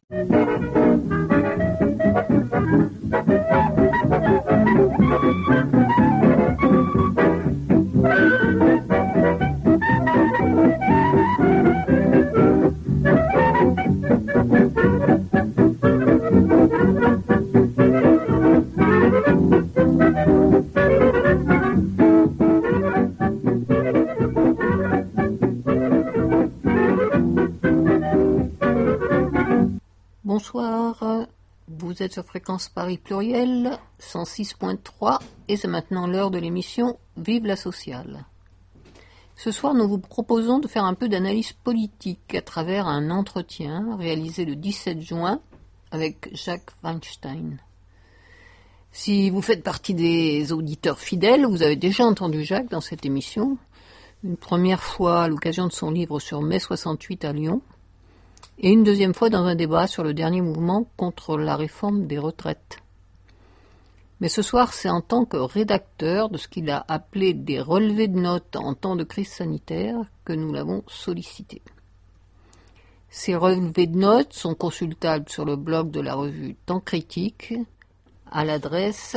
Bonsoir, vous êtes sur Fréquence Paris Pluriel, 106.3, et c'est maintenant l'heure de l'émission Vive la Sociale. Ce soir, nous vous proposons de faire un peu d'analyse politique à travers un entretien réalisé le 17 juin avec Jacques Weinstein. Si vous faites partie des auditeurs fidèles, vous avez déjà entendu Jacques dans cette émission, une première fois à l'occasion de son livre sur mai 68 à Lyon, et une deuxième fois dans un débat sur le dernier mouvement contre la réforme des retraites. Mais ce soir, c'est en tant que rédacteur de ce qu'il a appelé des relevés de notes en temps de crise sanitaire que nous l'avons sollicité. Ces relevés de notes sont consultables sur le blog de la revue Temps Critique à l'adresse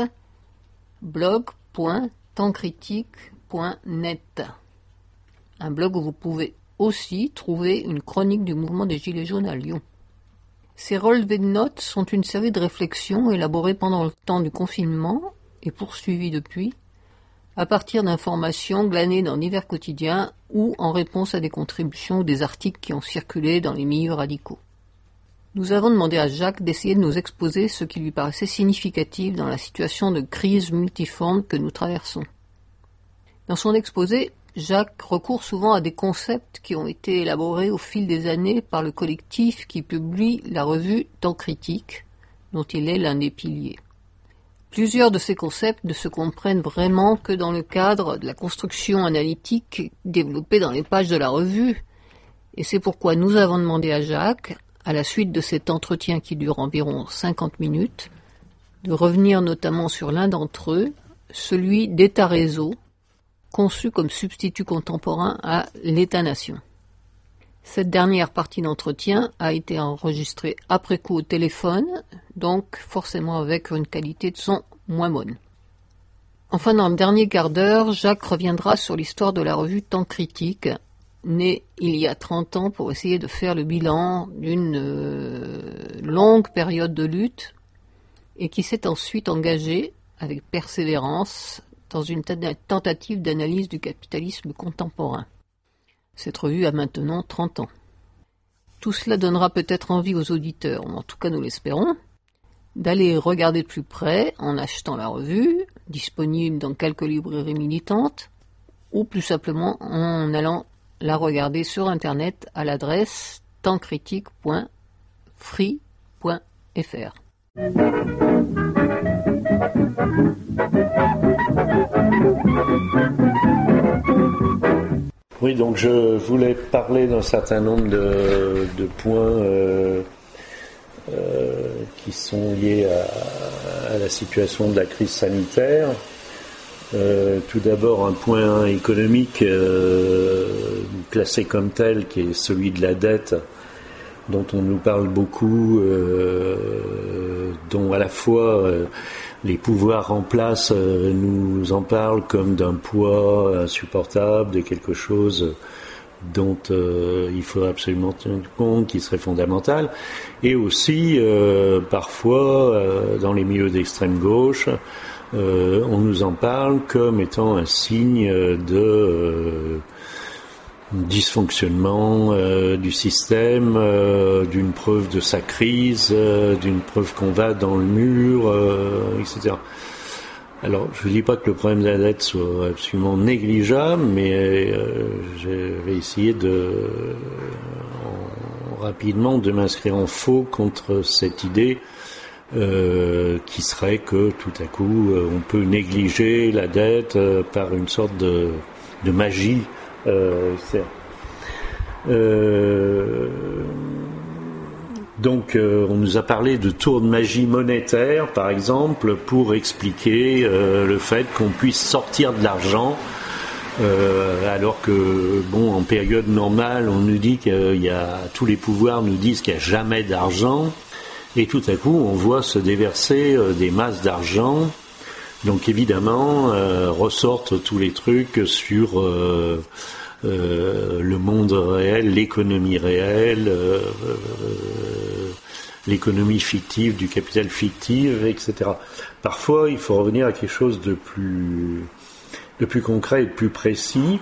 blog.tempscritique.net. Un blog où vous pouvez aussi trouver une chronique du mouvement des Gilets jaunes à Lyon. Ces relevés de notes sont une série de réflexions élaborées pendant le temps du confinement et poursuivies depuis, à partir d'informations glanées dans divers quotidiens ou en réponse à des contributions ou des articles qui ont circulé dans les milieux radicaux. Nous avons demandé à Jacques d'essayer de nous exposer ce qui lui paraissait significatif dans la situation de crise multiforme que nous traversons. Dans son exposé, Jacques recourt souvent à des concepts qui ont été élaborés au fil des années par le collectif qui publie la revue Temps Critique, dont il est l'un des piliers. Plusieurs de ces concepts ne se comprennent vraiment que dans le cadre de la construction analytique développée dans les pages de la revue, et c'est pourquoi nous avons demandé à Jacques, à la suite de cet entretien qui dure environ 50 minutes, de revenir notamment sur l'un d'entre eux, celui d'État-réseau, conçu comme substitut contemporain à l'État-nation. Cette dernière partie d'entretien a été enregistrée après coup au téléphone, donc forcément avec une qualité de son moins bonne. Enfin, dans le dernier quart d'heure, Jacques reviendra sur l'histoire de la revue Temps Critique, née il y a 30 ans pour essayer de faire le bilan d'une longue période de lutte et qui s'est ensuite engagée avec persévérance dans une tentative d'analyse du capitalisme contemporain. Cette revue a maintenant 30 ans. Tout cela donnera peut-être envie aux auditeurs, en tout cas nous l'espérons, d'aller regarder de plus près en achetant la revue, disponible dans quelques librairies militantes, ou plus simplement en allant la regarder sur Internet à l'adresse tempscritique.free.fr. Oui, donc je voulais parler d'un certain nombre de points qui sont liés à la situation de la crise sanitaire. Tout d'abord, un point économique classé comme tel, qui est celui de la dette, dont on nous parle beaucoup, dont à la fois les pouvoirs en place nous en parlent comme d'un poids insupportable, de quelque chose dont il faut absolument tenir compte, qui serait fondamental, et aussi parfois dans les milieux d'extrême gauche, on nous en parle comme étant un signe de dysfonctionnement du système, d'une preuve de sa crise, d'une preuve qu'on va dans le mur, etc. Alors, je ne dis pas que le problème de la dette soit absolument négligeable, mais je vais essayer rapidement de m'inscrire en faux contre cette idée qui serait que tout à coup on peut négliger la dette par une sorte de magie. Donc on nous a parlé de tour de magie monétaire, par exemple, pour expliquer le fait qu'on puisse sortir de l'argent Alors que, bon, en période normale, on nous dit tous les pouvoirs nous disent qu'il n'y a jamais d'argent, et tout à coup, on voit se déverser des masses d'argent. Donc évidemment, ressortent tous les trucs sur le monde réel, l'économie réelle, l'économie fictive, du capital fictif, etc. Parfois, il faut revenir à quelque chose de plus concret et de plus précis.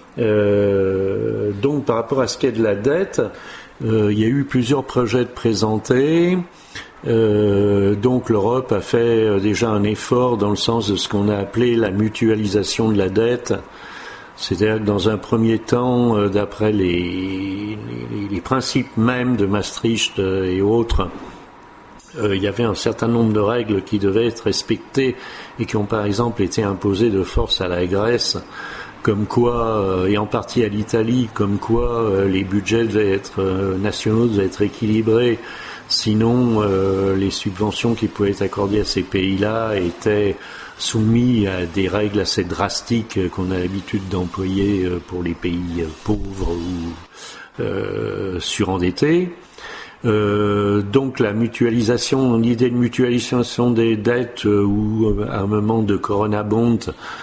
Donc, par rapport à ce qu'est de la dette, il y a eu plusieurs projets de présentés. Donc, l'Europe a fait déjà un effort dans le sens de ce qu'on a appelé la mutualisation de la dette. C'est-à-dire que dans un premier temps, d'après les principes même de Maastricht et autres, il y avait un certain nombre de règles qui devaient être respectées et qui ont par exemple été imposées de force à la Grèce, comme quoi, et en partie à l'Italie, comme quoi les budgets nationaux devaient être équilibrés, sinon les subventions qui pouvaient être accordées à ces pays-là étaient soumis à des règles assez drastiques qu'on a l'habitude d'employer pour les pays pauvres ou surendettés. Donc la mutualisation, l'idée de mutualisation des dettes ou à un moment de Corona Bond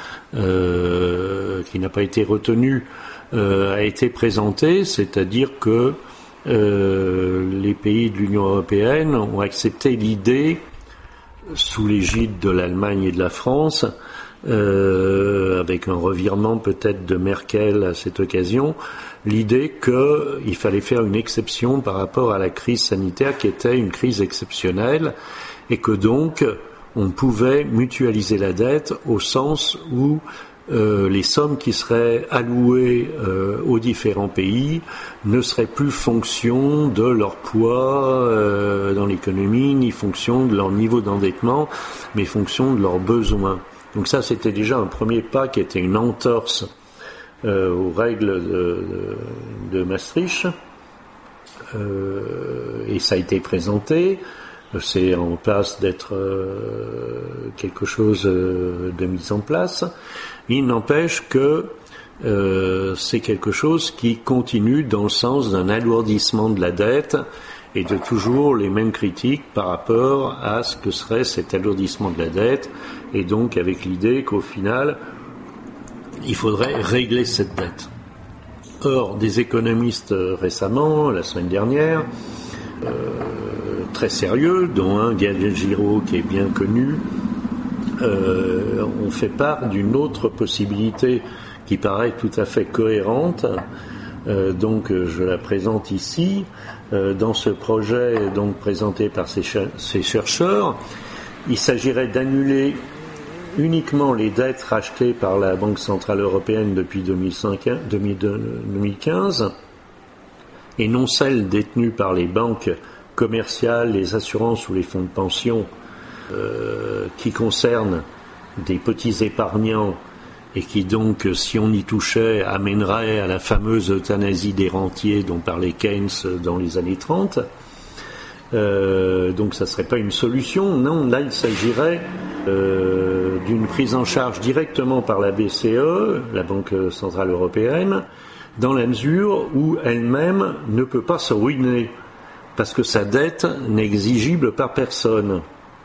qui n'a pas été retenu a été présentée, c'est-à-dire que les pays de l'Union européenne ont accepté l'idée, sous l'égide de l'Allemagne et de la France, avec un revirement peut-être de Merkel à cette occasion, l'idée qu'il fallait faire une exception par rapport à la crise sanitaire qui était une crise exceptionnelle et que donc on pouvait mutualiser la dette au sens où les sommes qui seraient allouées aux différents pays ne seraient plus fonction de leur poids dans l'économie, ni fonction de leur niveau d'endettement, mais fonction de leurs besoins. Donc ça, c'était déjà un premier pas qui était une entorse aux règles de Maastricht. Et ça a été présenté. C'est en place d'être quelque chose de mis en place. Il n'empêche que c'est quelque chose qui continue dans le sens d'un alourdissement de la dette et de toujours les mêmes critiques par rapport à ce que serait cet alourdissement de la dette, et donc avec l'idée qu'au final, il faudrait régler cette dette. Or, des économistes récemment, la semaine dernière, très sérieux, dont un, Gabriel Giraud, qui est bien connu, ont fait part d'une autre possibilité qui paraît tout à fait cohérente. Donc je la présente ici. Dans ce projet donc présenté par ces chercheurs, il s'agirait d'annuler uniquement les dettes rachetées par la Banque Centrale Européenne depuis 2015 et non celles détenues par les banques commerciales, les assurances ou les fonds de pension qui concernent des petits épargnants et qui donc, si on y touchait, amènerait à la fameuse euthanasie des rentiers dont parlait Keynes dans les années 30. Donc ça ne serait pas une solution. Non, là il s'agirait d'une prise en charge directement par la BCE, la Banque Centrale Européenne, dans la mesure où elle-même ne peut pas se ruiner, parce que sa dette n'est exigible par personne.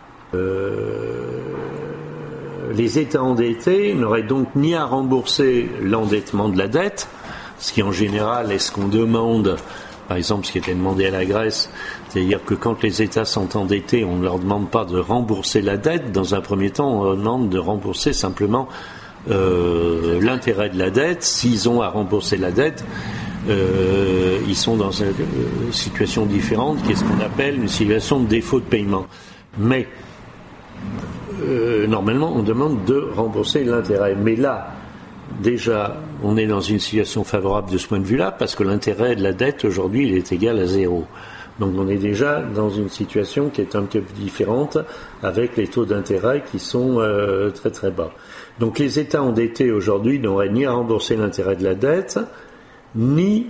Les États endettés n'auraient donc ni à rembourser l'endettement de la dette, ce qui en général est ce qu'on demande, par exemple ce qui était demandé à la Grèce, c'est-à-dire que quand les États sont endettés, on ne leur demande pas de rembourser la dette, dans un premier temps on leur demande de rembourser simplement l'intérêt de la dette. S'ils ont à rembourser la dette, ils sont dans une situation différente, qui est ce qu'on appelle une situation de défaut de paiement. Mais normalement, on demande de rembourser l'intérêt. Mais là, déjà, on est dans une situation favorable de ce point de vue-là, parce que l'intérêt de la dette, aujourd'hui, il est égal à 0. Donc on est déjà dans une situation qui est un petit peu différente, avec les taux d'intérêt qui sont très très bas. Donc les États endettés, aujourd'hui, n'auraient ni à rembourser l'intérêt de la dette, ni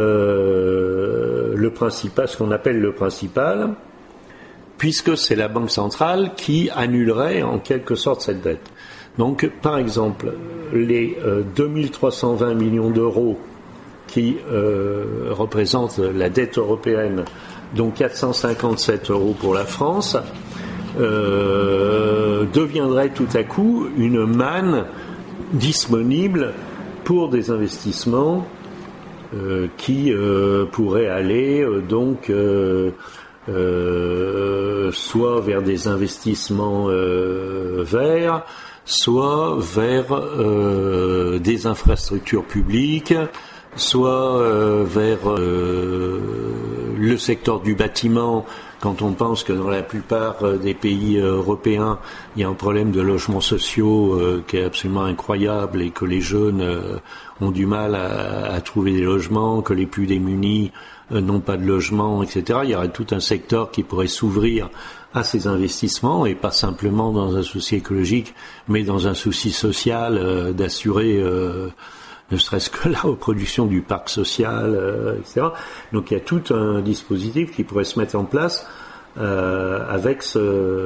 le principal, ce qu'on appelle le principal, puisque c'est la Banque centrale qui annulerait en quelque sorte cette dette. Donc, par exemple, les 2320 millions d'euros qui représentent la dette européenne, dont 457 euros pour la France, deviendraient tout à coup une manne disponible pour des investissements qui pourraient aller soit vers des investissements verts, soit vers des infrastructures publiques, soit vers le secteur du bâtiment, quand on pense que dans la plupart des pays européens, il y a un problème de logements sociaux qui est absolument incroyable et que les jeunes ont du mal à trouver des logements, que les plus démunis n'ont pas de logement, etc. Il y aurait tout un secteur qui pourrait s'ouvrir à ces investissements et pas simplement dans un souci écologique, mais dans un souci social d'assurer ne serait-ce que la reproduction du parc social, etc. Donc il y a tout un dispositif qui pourrait se mettre en place avec ce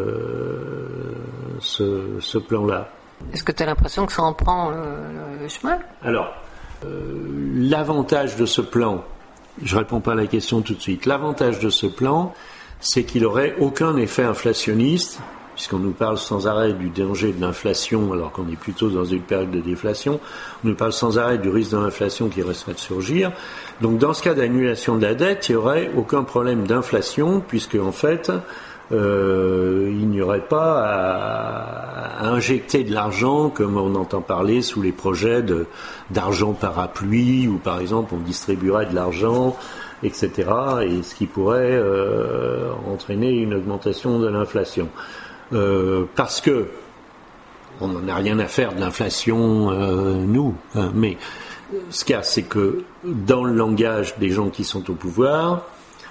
plan-là. Est-ce que tu as l'impression que ça en prend le chemin ? Alors, l'avantage de ce plan, je réponds pas à la question tout de suite, l'avantage de ce plan, c'est qu'il n'aurait aucun effet inflationniste, puisqu'on nous parle sans arrêt du danger de l'inflation, alors qu'on est plutôt dans une période de déflation. On nous parle sans arrêt du risque de l'inflation qui risquerait de surgir. Donc dans ce cas d'annulation de la dette, il n'y aurait aucun problème d'inflation, puisque en fait, il n'y aurait pas à injecter de l'argent, comme on entend parler sous les projets d'argent parapluie, où par exemple on distribuerait de l'argent, etc., et ce qui pourrait entraîner une augmentation de l'inflation. Parce que on n'en a rien à faire de l'inflation, nous, mais ce qu'il y a, c'est que dans le langage des gens qui sont au pouvoir,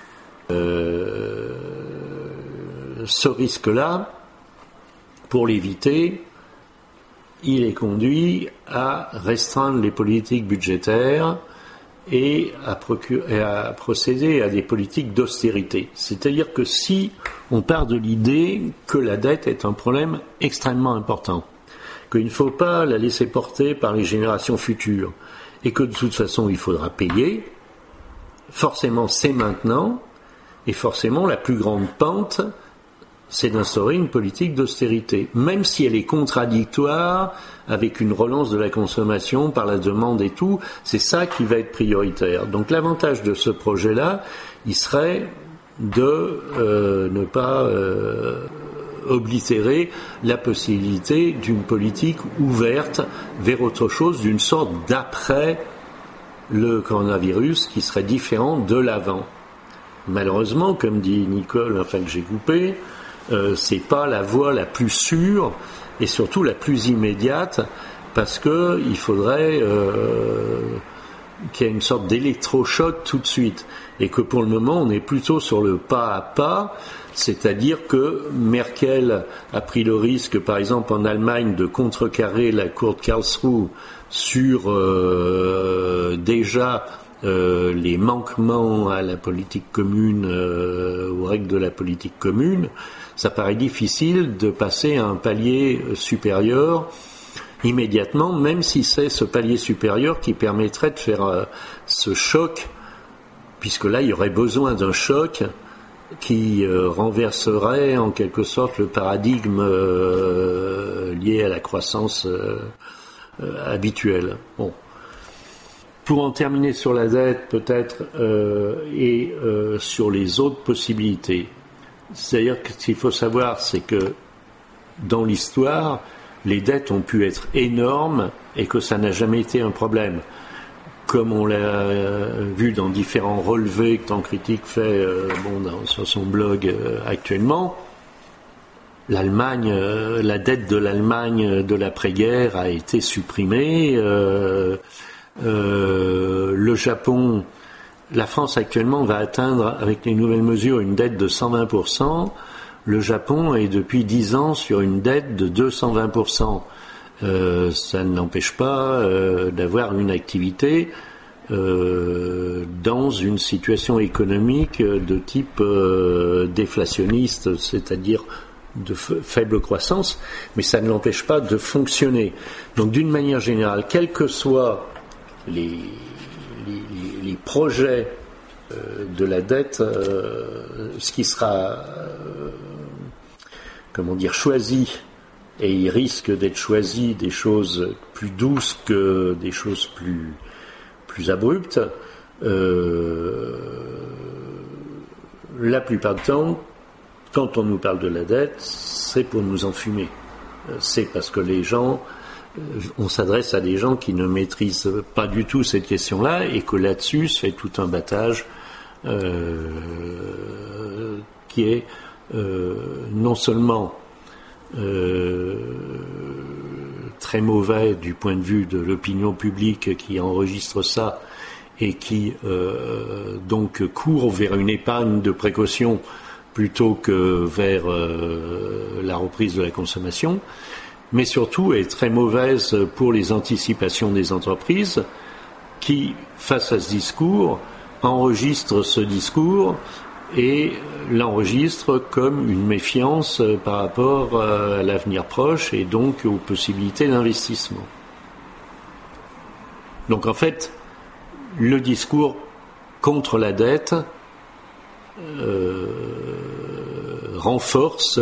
ce risque-là, pour l'éviter, il est conduit à restreindre les politiques budgétaires et à procéder à des politiques d'austérité. C'est-à-dire que si on part de l'idée que la dette est un problème extrêmement important, qu'il ne faut pas la laisser porter par les générations futures, et que de toute façon il faudra payer, forcément c'est maintenant, et forcément la plus grande pente, c'est d'instaurer une politique d'austérité, même si elle est contradictoire avec une relance de la consommation par la demande et tout, c'est ça qui va être prioritaire. Donc l'avantage de ce projet-là, il serait de ne pas oblitérer la possibilité d'une politique ouverte vers autre chose, d'une sorte d'après le coronavirus qui serait différent de l'avant. Malheureusement, comme dit Nicole, enfin que j'ai coupé, c'est pas la voie la plus sûre et surtout la plus immédiate, parce que il faudrait qu'il y ait une sorte d'électrochoc tout de suite, et que pour le moment on est plutôt sur le pas à pas, c'est-à-dire que Merkel a pris le risque, par exemple en Allemagne, de contrecarrer la Cour de Karlsruhe sur déjà les manquements à la politique commune, aux règles de la politique commune. Ça paraît difficile de passer à un palier supérieur immédiatement, même si c'est ce palier supérieur qui permettrait de faire ce choc, puisque là il y aurait besoin d'un choc qui renverserait en quelque sorte le paradigme lié à la croissance habituelle. Bon. Pour en terminer sur la dette peut-être et sur les autres possibilités. C'est-à-dire que ce qu'il faut savoir, c'est que dans l'histoire, les dettes ont pu être énormes et que ça n'a jamais été un problème. Comme on l'a vu dans différents relevés que Temps Critique fait sur son blog actuellement, l'Allemagne, la dette de l'Allemagne de l'après-guerre a été supprimée. Le Japon, la France actuellement va atteindre avec les nouvelles mesures une dette de 120%. Le Japon est depuis 10 ans sur une dette de 220%. Ça ne l'empêche pas d'avoir une activité dans une situation économique de type déflationniste, c'est-à-dire faible croissance, mais ça ne l'empêche pas de fonctionner. Donc d'une manière générale, quels que soient les projets de la dette, ce qui sera choisi, et il risque d'être choisi des choses plus douces que des choses plus abruptes, la plupart du temps, quand on nous parle de la dette, c'est pour nous enfumer. C'est parce que on s'adresse à des gens qui ne maîtrisent pas du tout cette question-là et que là-dessus se fait tout un battage qui est non seulement très mauvais du point de vue de l'opinion publique qui enregistre ça et qui donc court vers une épargne de précaution plutôt que vers la reprise de la consommation, mais surtout est très mauvaise pour les anticipations des entreprises qui, face à ce discours, enregistrent ce discours et l'enregistrent comme une méfiance par rapport à l'avenir proche et donc aux possibilités d'investissement. Donc en fait, le discours contre la dette renforce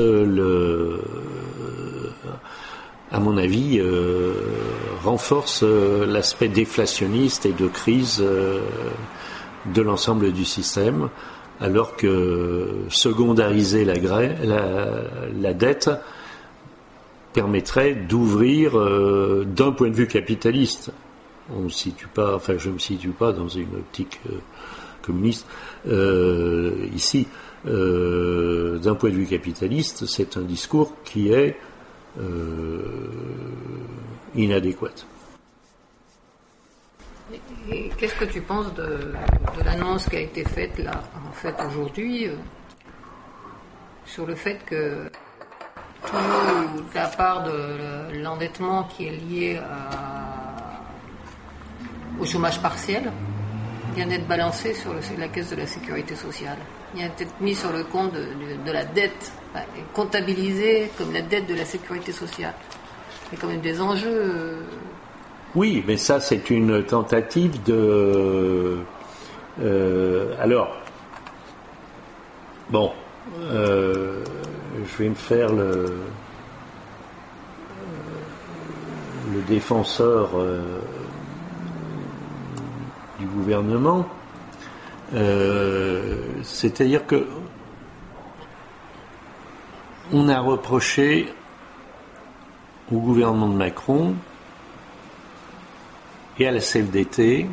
à mon avis, renforce l'aspect déflationniste et de crise de l'ensemble du système, alors que secondariser la dette permettrait d'ouvrir, d'un point de vue capitaliste, je ne me situe pas dans une optique communiste ici, d'un point de vue capitaliste, c'est un discours qui est inadéquate. Et qu'est-ce que tu penses de l'annonce qui a été faite là, en fait aujourd'hui, sur le fait que toute la part de l'endettement qui est lié au chômage partiel vient d'être balancé sur la caisse de la sécurité sociale. Il vient d'être mis sur le compte de la dette, comptabilisé comme la dette de la sécurité sociale. Il y a quand même des enjeux. Oui, mais ça c'est une tentative de... je vais me faire le défenseur du gouvernement. C'est-à-dire que on a reproché au gouvernement de Macron et à la CFDT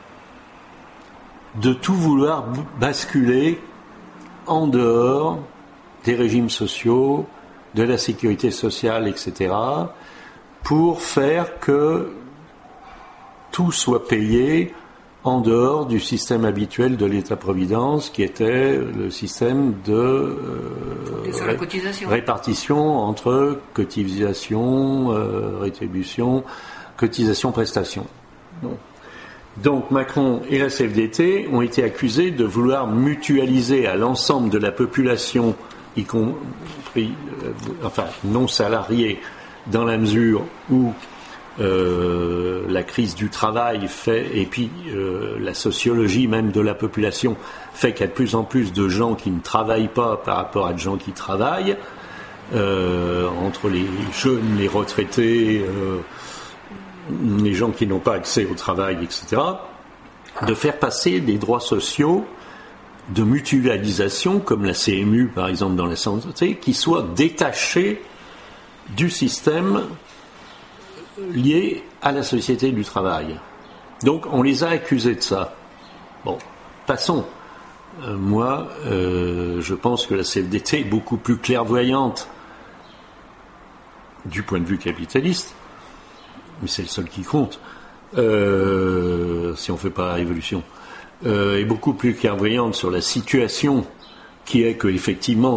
de tout vouloir basculer en dehors des régimes sociaux, de la sécurité sociale, etc., pour faire que tout soit payé en dehors du système habituel de l'État-providence, qui était le système de répartition entre cotisation, rétribution, cotisation, prestation. Bon. Donc Macron et la CFDT ont été accusés de vouloir mutualiser à l'ensemble de la population, y compris non salariée, dans la mesure où la crise du travail et puis la sociologie même de la population fait qu'il y a de plus en plus de gens qui ne travaillent pas par rapport à de gens qui travaillent, entre les jeunes, les retraités, les gens qui n'ont pas accès au travail, etc., de faire passer des droits sociaux de mutualisation, comme la CMU par exemple dans la santé, qui soient détachés du système lié à la société du travail. Donc on les a accusés de ça. Bon, passons. Moi, je pense que la CFDT est beaucoup plus clairvoyante du point de vue capitaliste, mais c'est le seul qui compte, si on ne fait pas la révolution, est beaucoup plus clairvoyante sur la situation qui est que effectivement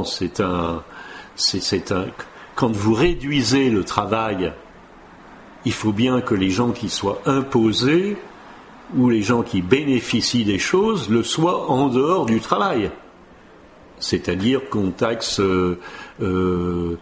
quand vous réduisez le travail, il faut bien que les gens qui soient imposés ou les gens qui bénéficient des choses le soient en dehors du travail. C'est-à-dire qu'on taxe le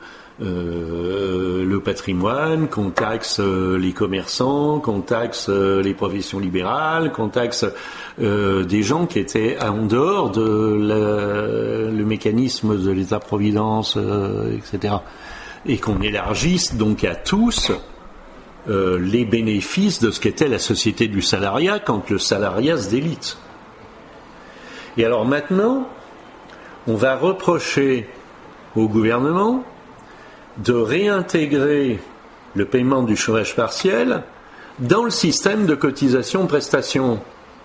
patrimoine, qu'on taxe les commerçants, qu'on taxe les professions libérales, qu'on taxe des gens qui étaient en dehors de le mécanisme de l'État-providence, etc. Et qu'on élargisse donc à tous les bénéfices de ce qu'était la société du salariat quand le salariat se délite. Et alors maintenant, on va reprocher au gouvernement de réintégrer le paiement du chômage partiel dans le système de cotisation-prestation.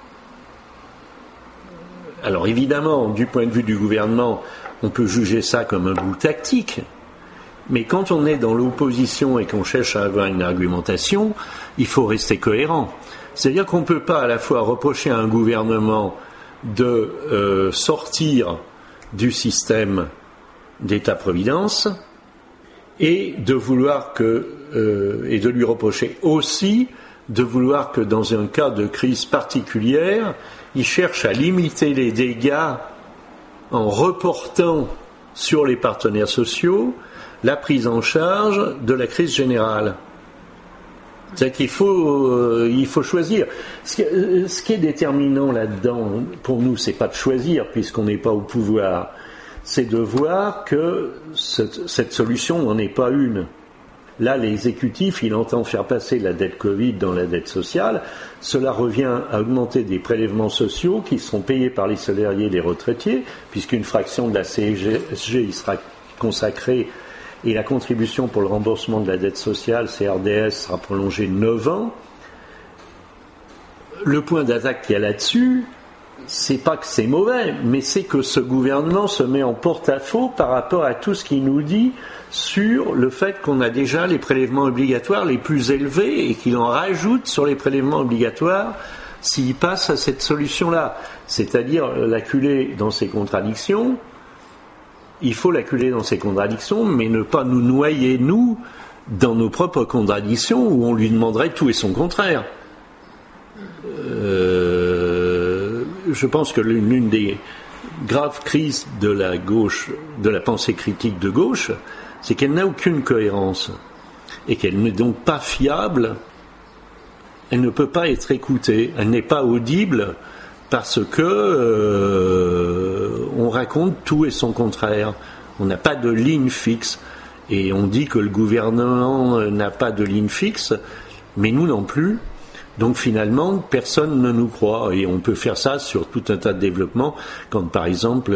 Alors évidemment, du point de vue du gouvernement, on peut juger ça comme un bout tactique, mais quand on est dans l'opposition et qu'on cherche à avoir une argumentation, il faut rester cohérent. C'est-à-dire qu'on ne peut pas à la fois reprocher à un gouvernement de sortir du système d'État-providence et de vouloir et de lui reprocher aussi de vouloir que dans un cas de crise particulière, il cherche à limiter les dégâts en reportant sur les partenaires sociaux la prise en charge de la crise générale. C'est-à-dire qu'il faut choisir. Ce qui est déterminant là-dedans, pour nous, c'est pas de choisir, puisqu'on n'est pas au pouvoir, c'est de voir que cette solution n'en est pas une. Là, l'exécutif, il entend faire passer la dette Covid dans la dette sociale. Cela revient à augmenter des prélèvements sociaux qui seront payés par les salariés et les retraités, puisqu'une fraction de la CSG y sera consacrée. Et la contribution pour le remboursement de la dette sociale, CRDS, sera prolongée de 9 ans. Le point d'attaque qu'il y a là-dessus, c'est pas que c'est mauvais, mais c'est que ce gouvernement se met en porte-à-faux par rapport à tout ce qu'il nous dit sur le fait qu'on a déjà les prélèvements obligatoires les plus élevés et qu'il en rajoute sur les prélèvements obligatoires s'il passe à cette solution-là. C'est-à-dire l'acculer dans ses contradictions. Il faut l'acculer dans ses contradictions, mais ne pas nous noyer, nous, dans nos propres contradictions où on lui demanderait tout et son contraire. Je pense que l'une des graves crises de la gauche, de la pensée critique de gauche, c'est qu'elle n'a aucune cohérence et qu'elle n'est donc pas fiable. Elle ne peut pas être écoutée, elle n'est pas audible parce que on raconte tout et son contraire. On n'a pas de ligne fixe et on dit que le gouvernement n'a pas de ligne fixe, mais nous non plus. Donc finalement, personne ne nous croit et on peut faire ça sur tout un tas de développements. Quand par exemple,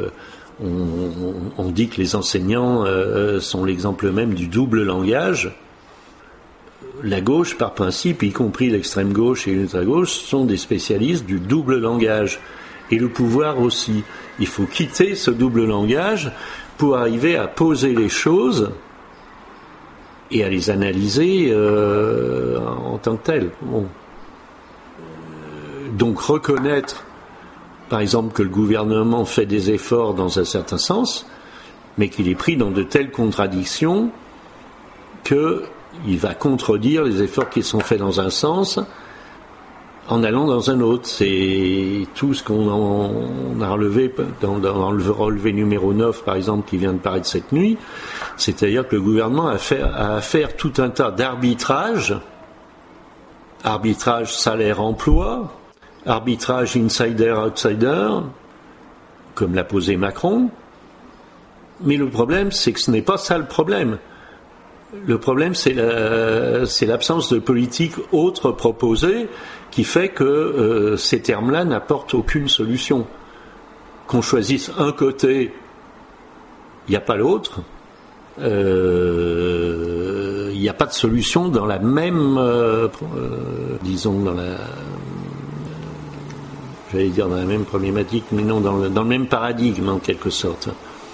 on dit que les enseignants sont l'exemple même du double langage. La gauche, par principe, y compris l'extrême gauche et l'ultra-gauche, sont des spécialistes du double langage. Et le pouvoir aussi. Il faut quitter ce double langage pour arriver à poser les choses et à les analyser en tant que telles. Bon. Donc reconnaître, par exemple, que le gouvernement fait des efforts dans un certain sens, mais qu'il est pris dans de telles contradictions qu'il va contredire les efforts qui sont faits dans un sens en allant dans un autre. C'est tout ce qu'on a relevé dans le relevé numéro 9, par exemple, qui vient de paraître cette nuit. C'est-à-dire que le gouvernement a à faire tout un tas d'arbitrages, arbitrage salaire-emploi, arbitrage insider-outsider, comme l'a posé Macron. Mais le problème, c'est que ce n'est pas ça le problème. Le problème, c'est l'absence de politique autre proposée qui fait que ces termes-là n'apportent aucune solution. Qu'on choisisse un côté, il n'y a pas l'autre. Il n'y a pas de solution dans la même, disons, dans la même problématique, mais non, dans le même paradigme, en quelque sorte.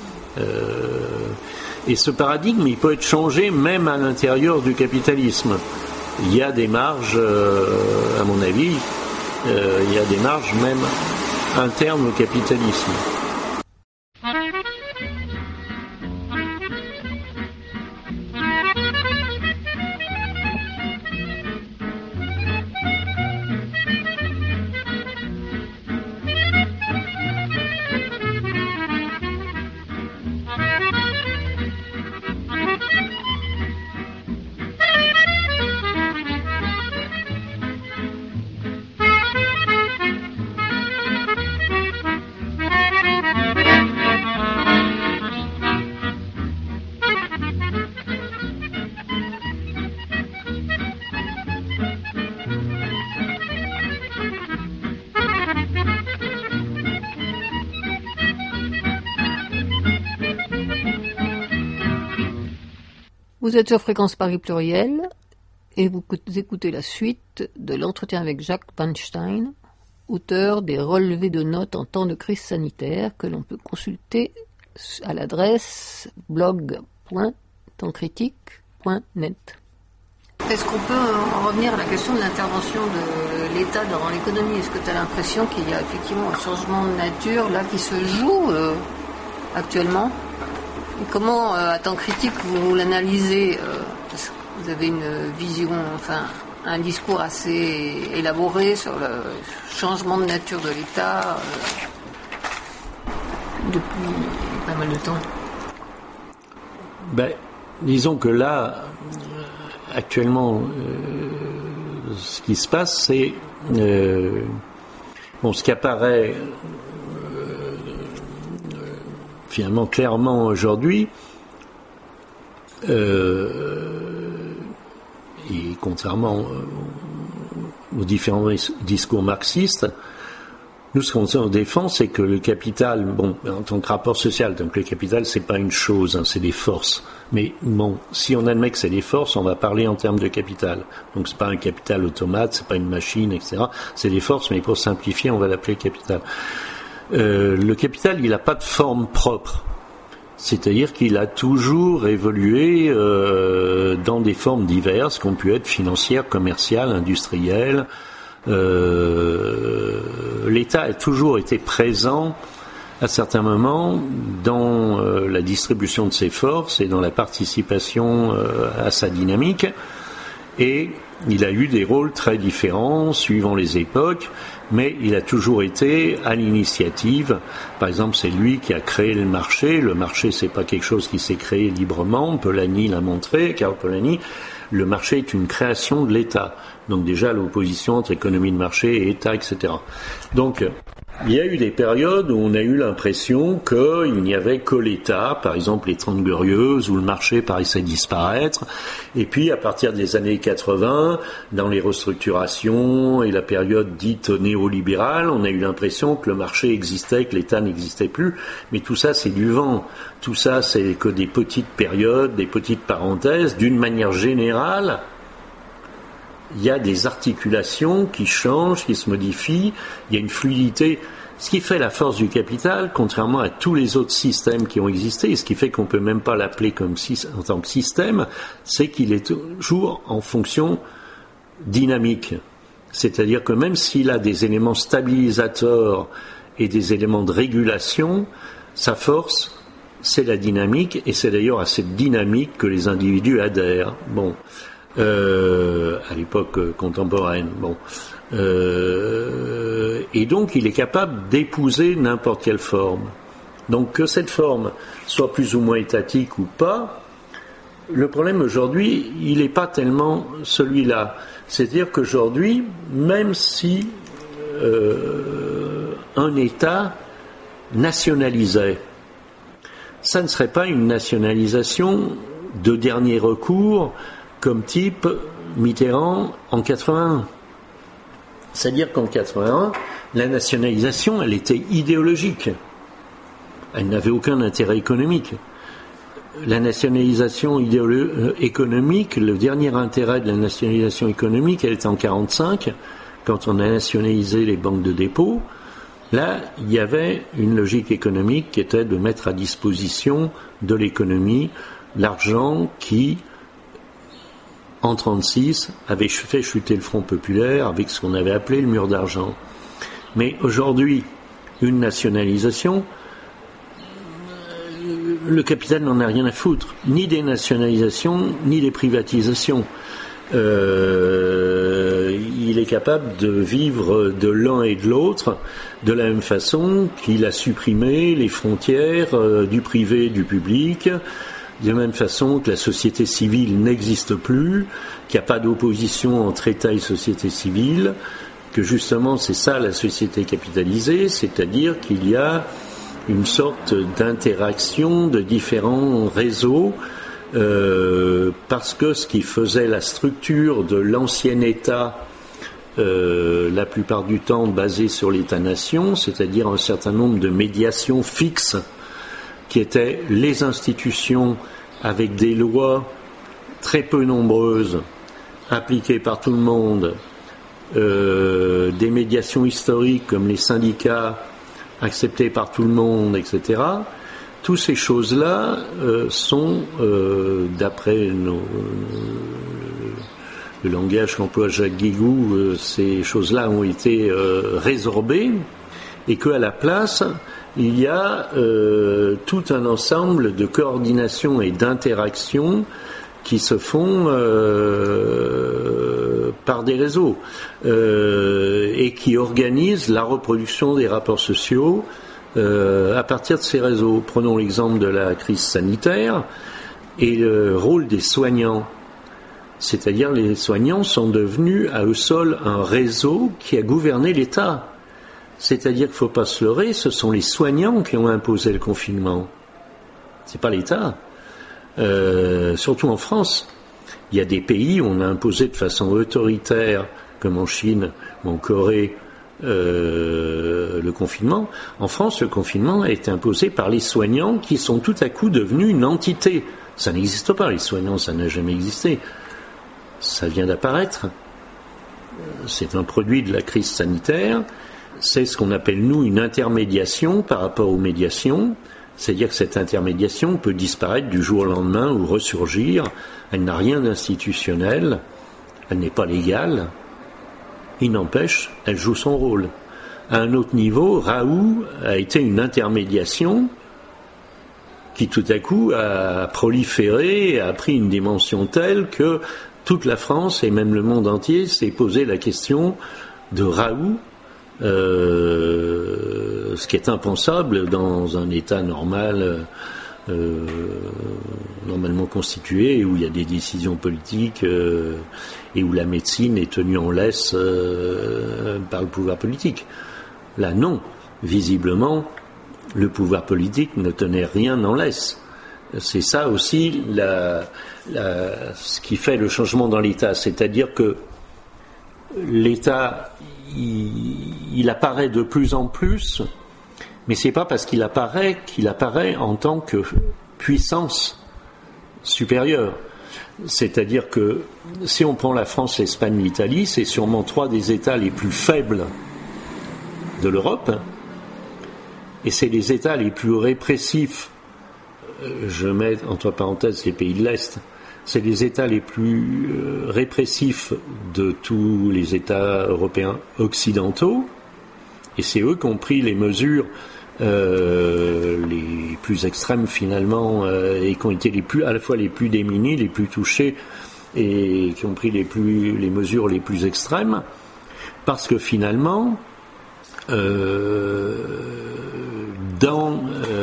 Et ce paradigme, il peut être changé même à l'intérieur du capitalisme. Il y a des marges, à mon avis, il y a des marges même internes au capitalisme. Vous êtes sur Fréquence Paris Pluriel et vous écoutez la suite de l'entretien avec Jacques Weinstein, auteur des relevés de notes en temps de crise sanitaire que l'on peut consulter à l'adresse blog.tempscritique.net. Est-ce qu'on peut en revenir à la question de l'intervention de l'État dans l'économie ? Est-ce que tu as l'impression qu'il y a effectivement un changement de nature là qui se joue actuellement ? Et comment, à temps critique, vous l'analysez ? Parce que vous avez une vision, un discours assez élaboré sur le changement de nature de l'État depuis pas mal de temps. Disons que là, actuellement, ce qui se passe, c'est ce qui apparaît finalement clairement aujourd'hui, et contrairement aux différents discours marxistes, nous, ce qu'on défend, c'est que le capital, en tant que rapport social, donc le capital, c'est pas une chose, c'est des forces. Mais si on admet que c'est des forces, on va parler en termes de capital. Donc c'est pas un capital automate, c'est pas une machine, etc. C'est des forces, mais pour simplifier, on va l'appeler capital. Le capital, il n'a pas de forme propre. C'est-à-dire qu'il a toujours évolué dans des formes diverses, qui ont pu être financières, commerciales, industrielles. L'État a toujours été présent à certains moments dans la distribution de ses forces et dans la participation à sa dynamique, et il a eu des rôles très différents suivant les époques, mais il a toujours été à l'initiative. Par exemple, c'est lui qui a créé le marché. Le marché, c'est pas quelque chose qui s'est créé librement. Polanyi l'a montré, Karl Polanyi. Le marché est une création de l'État. Donc déjà l'opposition entre économie de marché et État, etc. Donc il y a eu des périodes où on a eu l'impression qu'il n'y avait que l'État, par exemple les 30 Glorieuses, où le marché paraissait disparaître. Et puis à partir des années 80, dans les restructurations et la période dite néolibérale, on a eu l'impression que le marché existait, que l'État n'existait plus. Mais tout ça, c'est du vent. Tout ça, c'est que des petites périodes, des petites parenthèses. D'une manière générale, il y a des articulations qui changent, qui se modifient, il y a une fluidité. Ce qui fait la force du capital, contrairement à tous les autres systèmes qui ont existé, et ce qui fait qu'on ne peut même pas l'appeler en tant que système, c'est qu'il est toujours en fonction dynamique. C'est-à-dire que même s'il a des éléments stabilisateurs et des éléments de régulation, sa force, c'est la dynamique, et c'est d'ailleurs à cette dynamique que les individus adhèrent. À l'époque contemporaine. Et donc il est capable d'épouser n'importe quelle forme. Donc que cette forme soit plus ou moins étatique ou pas, le problème aujourd'hui, il n'est pas tellement celui-là. C'est-à-dire qu'aujourd'hui, même si un État nationalisait, ça ne serait pas une nationalisation de dernier recours comme type Mitterrand en 81. C'est-à-dire qu'en 81, la nationalisation, elle était idéologique. Elle n'avait aucun intérêt économique. La nationalisation économique, le dernier intérêt de la nationalisation économique, elle était en 45, quand on a nationalisé les banques de dépôt. Là, il y avait une logique économique qui était de mettre à disposition de l'économie l'argent qui, en 1936, avait fait chuter le Front populaire avec ce qu'on avait appelé le mur d'argent. Mais aujourd'hui, une nationalisation, le capital n'en a rien à foutre, ni des nationalisations, ni des privatisations. Il est capable de vivre de l'un et de l'autre de la même façon qu'il a supprimé les frontières du privé et du public, de la même façon que la société civile n'existe plus, qu'il n'y a pas d'opposition entre État et société civile, que justement c'est ça la société capitalisée, c'est-à-dire qu'il y a une sorte d'interaction de différents réseaux, parce que ce qui faisait la structure de l'ancien État, la plupart du temps basé sur l'État-nation, c'est-à-dire un certain nombre de médiations fixes, qui étaient les institutions avec des lois très peu nombreuses, appliquées par tout le monde, des médiations historiques comme les syndicats, acceptées par tout le monde, etc. Toutes ces choses-là sont, d'après le langage qu'emploie Jacques Guigou, ces choses-là ont été résorbées, et qu'à la place, il y a tout un ensemble de coordination et d'interaction qui se font par des réseaux et qui organisent la reproduction des rapports sociaux à partir de ces réseaux. Prenons l'exemple de la crise sanitaire et le rôle des soignants. C'est-à-dire les soignants sont devenus à eux seuls un réseau qui a gouverné l'État. C'est-à-dire qu'il ne faut pas se leurrer, ce sont les soignants qui ont imposé le confinement. C'est pas l'État. Surtout en France. Il y a des pays où on a imposé de façon autoritaire, comme en Chine ou en Corée, le confinement. En France, le confinement a été imposé par les soignants qui sont tout à coup devenus une entité. Ça n'existe pas, les soignants, ça n'a jamais existé. Ça vient d'apparaître. C'est un produit de la crise sanitaire. C'est ce qu'on appelle, nous, une intermédiation par rapport aux médiations. C'est-à-dire que cette intermédiation peut disparaître du jour au lendemain ou ressurgir. Elle n'a rien d'institutionnel. Elle n'est pas légale. Il n'empêche, elle joue son rôle. À un autre niveau, Raoult a été une intermédiation qui tout à coup a proliféré et a pris une dimension telle que toute la France et même le monde entier s'est posé la question de Raoult, ce qui est impensable dans un État normal, normalement constitué, où il y a des décisions politiques et où la médecine est tenue en laisse par le pouvoir politique. Là, non. Visiblement, le pouvoir politique ne tenait rien en laisse. C'est ça aussi ce qui fait le changement dans l'État. C'est-à-dire que l'État, il apparaît de plus en plus, mais c'est pas parce qu'il apparaît en tant que puissance supérieure. C'est-à-dire que si on prend la France, l'Espagne, l'Italie, c'est sûrement 3 des États les plus faibles de l'Europe, et c'est les États les plus répressifs. Je mets entre parenthèses les pays de l'Est. C'est les États les plus répressifs de tous les États européens occidentaux, et c'est eux qui ont pris les mesures les plus extrêmes finalement, et qui ont été à la fois les plus démunis, les plus touchés, et qui ont pris les mesures les plus extrêmes, parce que finalement, dans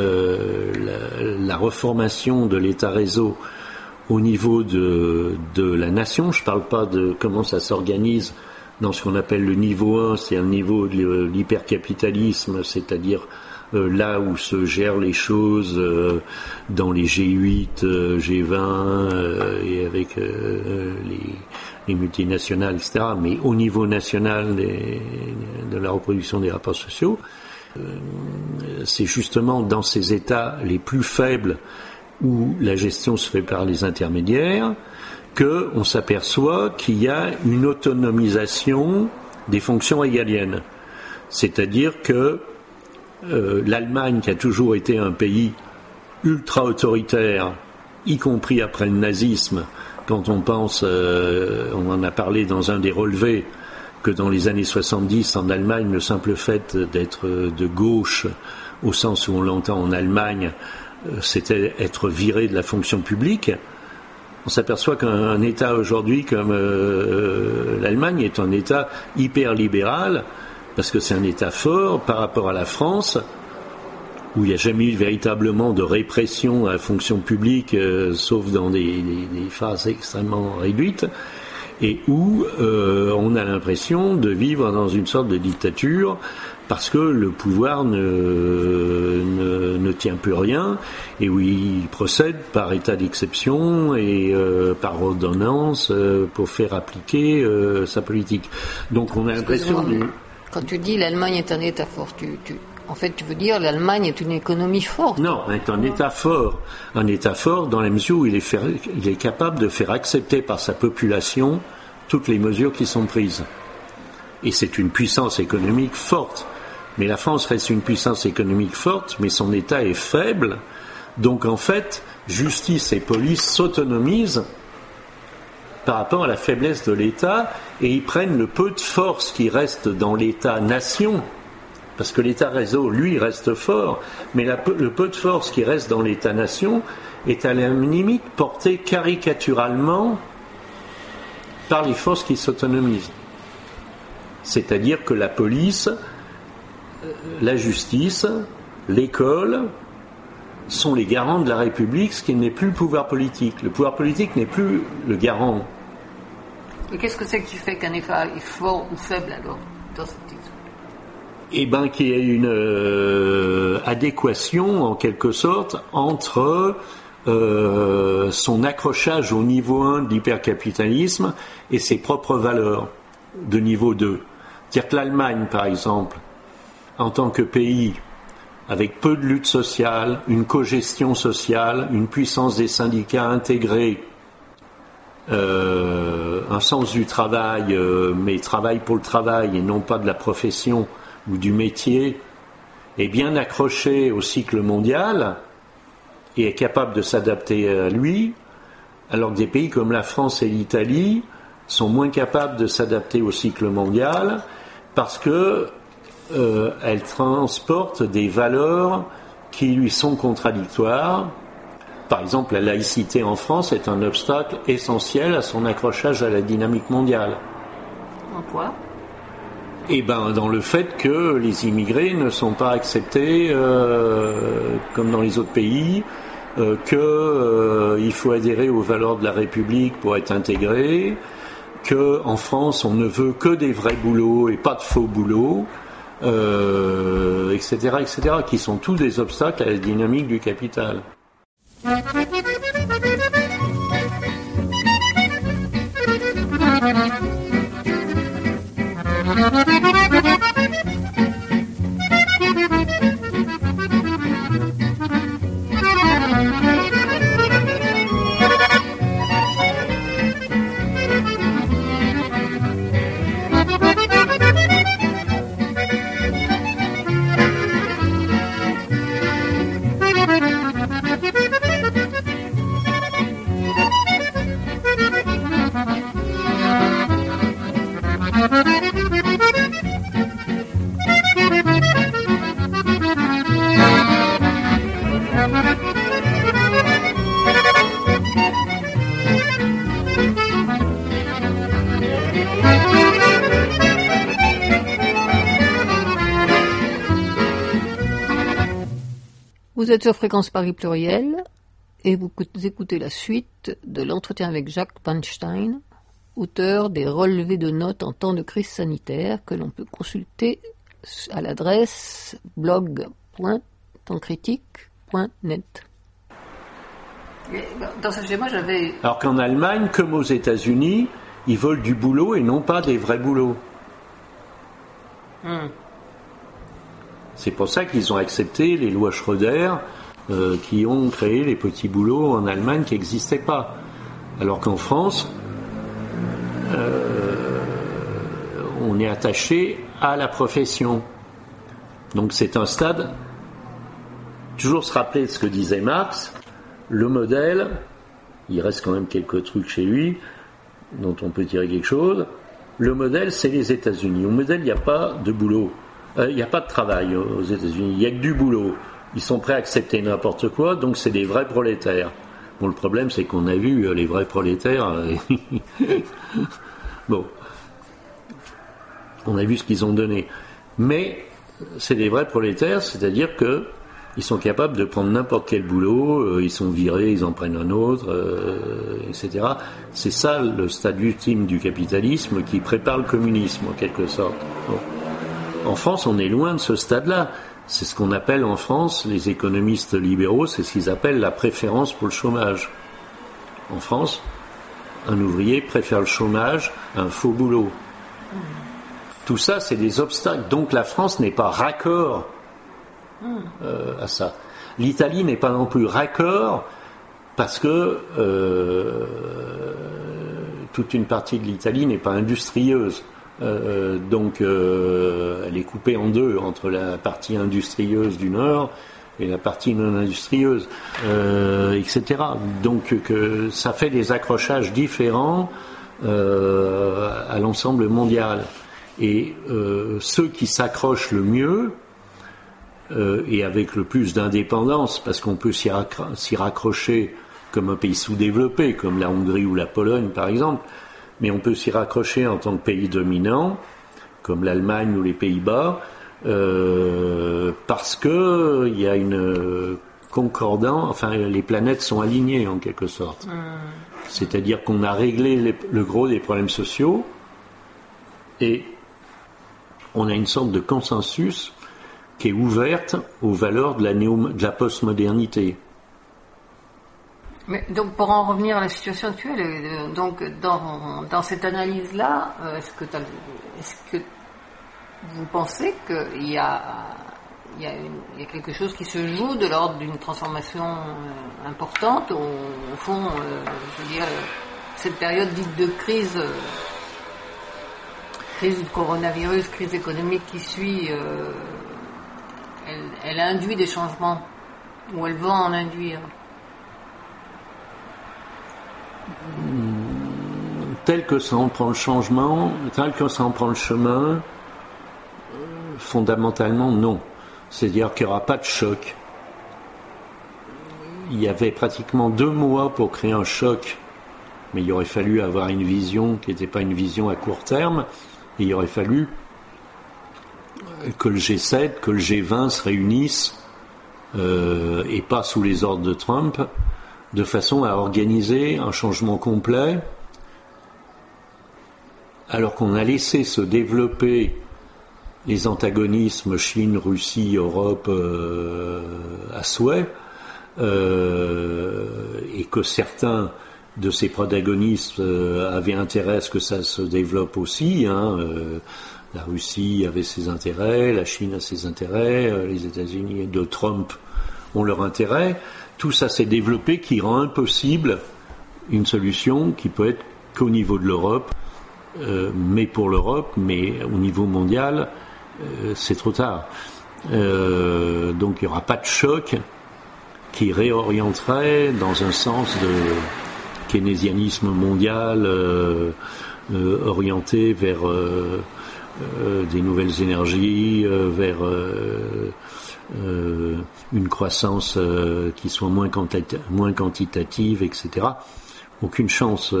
la reformation de l'État-réseau au niveau de la nation, je ne parle pas de comment ça s'organise dans ce qu'on appelle le niveau 1, c'est un niveau de l'hypercapitalisme, c'est-à-dire là où se gèrent les choses dans les G8, G20 et avec les multinationales, etc. Mais au niveau national de la reproduction des rapports sociaux, c'est justement dans ces États les plus faibles où la gestion se fait par les intermédiaires qu'on s'aperçoit qu'il y a une autonomisation des fonctions régaliennes. C'est-à-dire que l'Allemagne, qui a toujours été un pays ultra-autoritaire, y compris après le nazisme, quand on pense, on en a parlé dans un des relevés, que dans les années 70, en Allemagne, le simple fait d'être de gauche, au sens où on l'entend en Allemagne, c'était être viré de la fonction publique. On s'aperçoit qu'un État aujourd'hui comme l'Allemagne est un État hyper libéral, parce que c'est un État fort par rapport à la France, où il n'y a jamais eu véritablement de répression à la fonction publique, sauf dans des phases extrêmement réduites, et où on a l'impression de vivre dans une sorte de dictature, parce que le pouvoir ne tient plus rien, et où il procède par état d'exception et par ordonnance pour faire appliquer sa politique. Donc on a l'impression Quand tu dis l'Allemagne est un État fort, En fait, tu veux dire l'Allemagne est une économie forte? Non, est un État fort. Un État fort dans la mesure où il est capable de faire accepter par sa population toutes les mesures qui sont prises. Et c'est une puissance économique forte. Mais la France reste une puissance économique forte, mais son État est faible. Donc en fait, justice et police s'autonomisent par rapport à la faiblesse de l'État, et ils prennent le peu de force qui reste dans l'État-nation, parce que l'État-réseau, lui, reste fort, mais le peu de force qui reste dans l'État-nation est à la limite porté caricaturalement par les forces qui s'autonomisent. C'est-à-dire que la police, la justice, l'école sont les garants de la République, ce qui n'est plus le pouvoir politique. Le pouvoir politique n'est plus le garant. Et qu'est-ce que c'est qui fait qu'un État est fort ou faible alors dans cette question? Eh bien, qu'il y ait une adéquation, en quelque sorte, entre son accrochage au niveau 1 de l'hypercapitalisme et ses propres valeurs de niveau 2. C'est-à-dire que l'Allemagne, par exemple, en tant que pays, avec peu de lutte sociale, une cogestion sociale, une puissance des syndicats intégrés, un sens du travail, mais travail pour le travail et non pas de la profession ou du métier, est bien accroché au cycle mondial et est capable de s'adapter à lui, alors que des pays comme la France et l'Italie sont moins capables de s'adapter au cycle mondial parce que elles transportent des valeurs qui lui sont contradictoires. Par exemple, la laïcité en France est un obstacle essentiel à son accrochage à la dynamique mondiale. En quoi ? Eh bien, dans le fait que les immigrés ne sont pas acceptés comme dans les autres pays, qu'il faut adhérer aux valeurs de la République pour être intégré, qu'en France on ne veut que des vrais boulots et pas de faux boulots, etc., qui sont tous des obstacles à la dynamique du capital. Vous êtes sur Fréquence Paris Pluriel et vous écoutez la suite de l'entretien avec Jacques Bernstein, auteur des relevés de notes en temps de crise sanitaire que l'on peut consulter à l'adresse blog.tempscritique.net. Dans ce schéma, j'avais... Alors qu'en Allemagne, comme aux États-Unis, ils veulent du boulot et non pas des vrais boulots. C'est pour ça qu'ils ont accepté les lois Schröder qui ont créé les petits boulots en Allemagne qui n'existaient pas. Alors qu'en France, on est attaché à la profession. Donc c'est un stade, toujours se rappeler de ce que disait Marx, le modèle, il reste quand même quelques trucs chez lui dont on peut tirer quelque chose, le modèle c'est les États-Unis. Au modèle il n'y a pas de boulot. Il n'y a pas de travail aux États-Unis, il n'y a que du boulot. Ils sont prêts à accepter n'importe quoi, donc c'est des vrais prolétaires. Bon, le problème, c'est qu'on a vu les vrais prolétaires. Bon, on a vu ce qu'ils ont donné. Mais c'est des vrais prolétaires, c'est-à-dire que ils sont capables de prendre n'importe quel boulot, ils sont virés, ils en prennent un autre, etc. C'est ça le stade ultime du capitalisme qui prépare le communisme, en quelque sorte. Bon. En France, on est loin de ce stade-là. C'est ce qu'on appelle en France, les économistes libéraux, c'est ce qu'ils appellent la préférence pour le chômage. En France, un ouvrier préfère le chômage à un faux boulot. Tout ça, c'est des obstacles. Donc la France n'est pas raccord à ça. L'Italie n'est pas non plus raccord parce que toute une partie de l'Italie n'est pas industrieuse. Donc elle est coupée en deux entre la partie industrieuse du nord et la partie non industrieuse, etc. Donc ça fait des accrochages différents à l'ensemble mondial. Et ceux qui s'accrochent le mieux et avec le plus d'indépendance, parce qu'on peut s'y raccrocher comme un pays sous-développé, comme la Hongrie ou la Pologne par exemple, mais on peut s'y raccrocher en tant que pays dominant, comme l'Allemagne ou les Pays-Bas, parce que il y a une concordance, enfin les planètes sont alignées en quelque sorte. C'est-à-dire qu'on a réglé le gros des problèmes sociaux et on a une sorte de consensus qui est ouverte aux valeurs de la postmodernité. Mais donc pour en revenir à la situation actuelle, donc dans cette analyse-là, est-ce que vous pensez qu'il y a quelque chose qui se joue de l'ordre d'une transformation importante au fond, je veux dire, cette période dite de crise du coronavirus, crise économique qui suit, elle induit des changements, ou elle va en induire? Tel que ça en prend le chemin, fondamentalement non. C'est-à-dire qu'il n'y aura pas de choc. Il y avait pratiquement 2 mois pour créer un choc, mais il aurait fallu avoir une vision qui n'était pas une vision à court terme, et il aurait fallu que le G7, que le G20 se réunissent, et pas sous les ordres de Trump, de façon à organiser un changement complet, alors qu'on a laissé se développer les antagonismes Chine, Russie, Europe à souhait, et que certains de ces protagonistes avaient intérêt à ce que ça se développe aussi. La Russie avait ses intérêts, la Chine a ses intérêts, les États-Unis de Trump ont leur intérêt. Tout ça s'est développé qui rend impossible une solution qui peut être qu'au niveau de l'Europe, mais pour l'Europe, mais au niveau mondial, c'est trop tard. Donc il n'y aura pas de choc qui réorienterait dans un sens de keynésianisme mondial orienté vers des nouvelles énergies, vers une croissance qui soit moins quantitative, etc. Aucune chance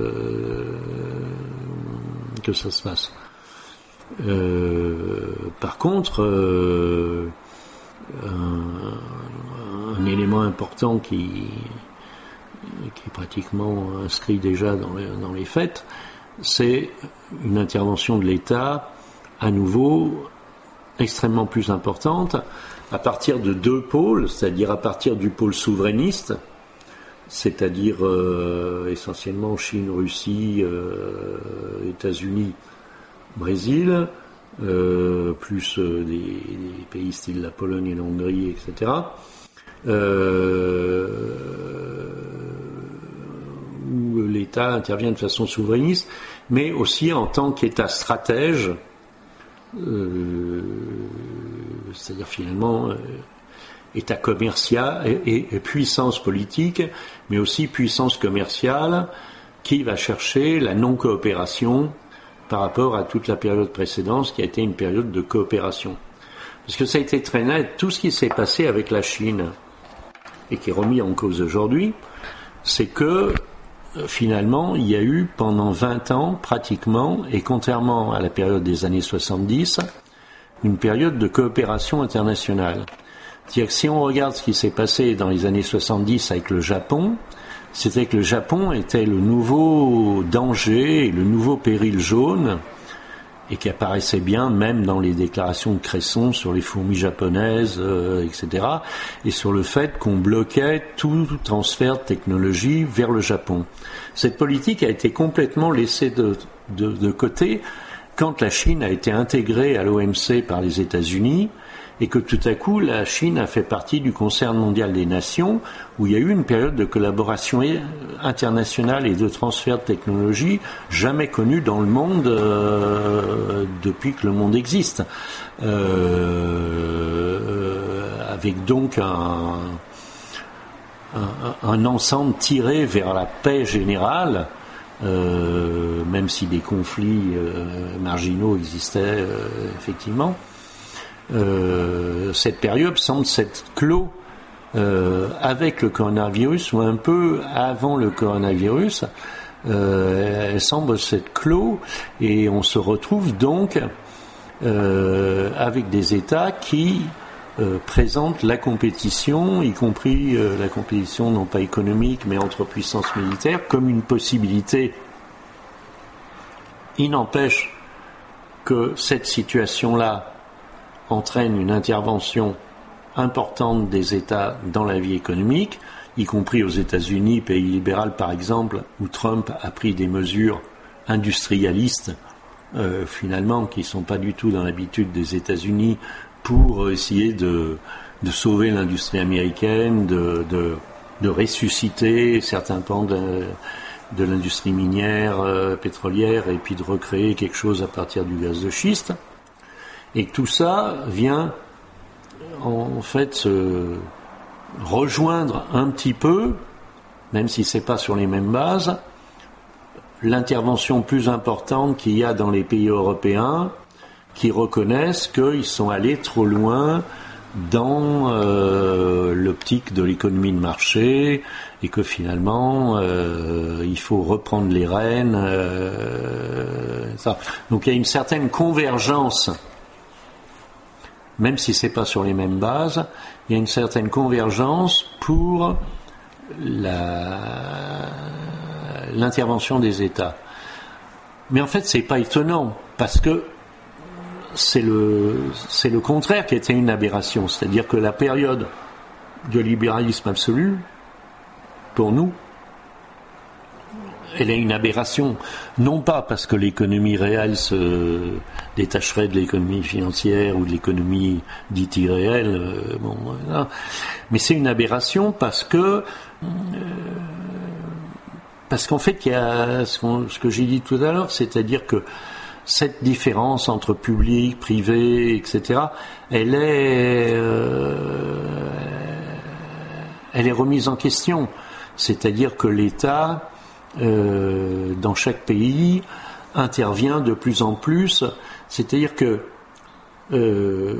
que ça se fasse. Par contre, un élément important qui est pratiquement inscrit déjà dans les faits, c'est une intervention de l'État à nouveau extrêmement plus importante à partir de 2 pôles, c'est-à-dire à partir du pôle souverainiste, c'est-à-dire essentiellement Chine, Russie, États-Unis, Brésil, plus des pays style la Pologne et la Hongrie, etc., où l'État intervient de façon souverainiste, mais aussi en tant qu'État stratège, c'est-à-dire finalement État commercial et puissance politique, mais aussi puissance commerciale, qui va chercher la non-coopération par rapport à toute la période précédente, qui a été une période de coopération. Parce que ça a été très net, tout ce qui s'est passé avec la Chine, et qui est remis en cause aujourd'hui, c'est que finalement, il y a eu pendant 20 ans, pratiquement, et contrairement à la période des années 70, une période de coopération internationale. C'est-à-dire que si on regarde ce qui s'est passé dans les années 70 avec le Japon, c'était que le Japon était le nouveau danger et le nouveau péril jaune, et qui apparaissait bien même dans les déclarations de Cresson sur les fourmis japonaises, etc., et sur le fait qu'on bloquait tout transfert de technologie vers le Japon. Cette politique a été complètement laissée de côté quand la Chine a été intégrée à l'OMC par les États-Unis, et que tout à coup la Chine a fait partie du concert mondial des nations, où il y a eu une période de collaboration internationale et de transfert de technologie jamais connue dans le monde depuis que le monde existe, avec donc un ensemble tiré vers la paix générale, même si des conflits marginaux existaient effectivement. Cette période semble s'être clos avec le coronavirus, ou un peu avant le coronavirus. Elle semble s'être clos, et on se retrouve donc avec des États qui présente la compétition, y compris la compétition non pas économique mais entre puissances militaires, comme une possibilité. Il n'empêche que cette situation-là entraîne une intervention importante des États dans la vie économique, y compris aux États-Unis, pays libéral par exemple, où Trump a pris des mesures industrialistes, finalement, qui ne sont pas du tout dans l'habitude des États-Unis, pour essayer de sauver l'industrie américaine, de ressusciter certains pans de l'industrie minière, pétrolière, et puis de recréer quelque chose à partir du gaz de schiste. Et tout ça vient en fait se rejoindre un petit peu, même si c'est pas sur les mêmes bases, l'intervention plus importante qu'il y a dans les pays européens, qui reconnaissent qu'ils sont allés trop loin dans l'optique de l'économie de marché, et que finalement il faut reprendre les rênes. Ça. Donc il y a une certaine convergence, même si c'est pas sur les mêmes bases, il y a une certaine convergence pour l'intervention des États. Mais en fait c'est pas étonnant, parce que c'est le contraire qui était une aberration, c'est-à-dire que la période de libéralisme absolu, pour nous, elle est une aberration, non pas parce que l'économie réelle se détacherait de l'économie financière ou de l'économie dite irréelle, mais c'est une aberration parce qu'en fait il y a ce que j'ai dit tout à l'heure, c'est-à-dire que cette différence entre public, privé, etc., elle est remise en question. C'est-à-dire que l'État, dans chaque pays, intervient de plus en plus. C'est-à-dire que il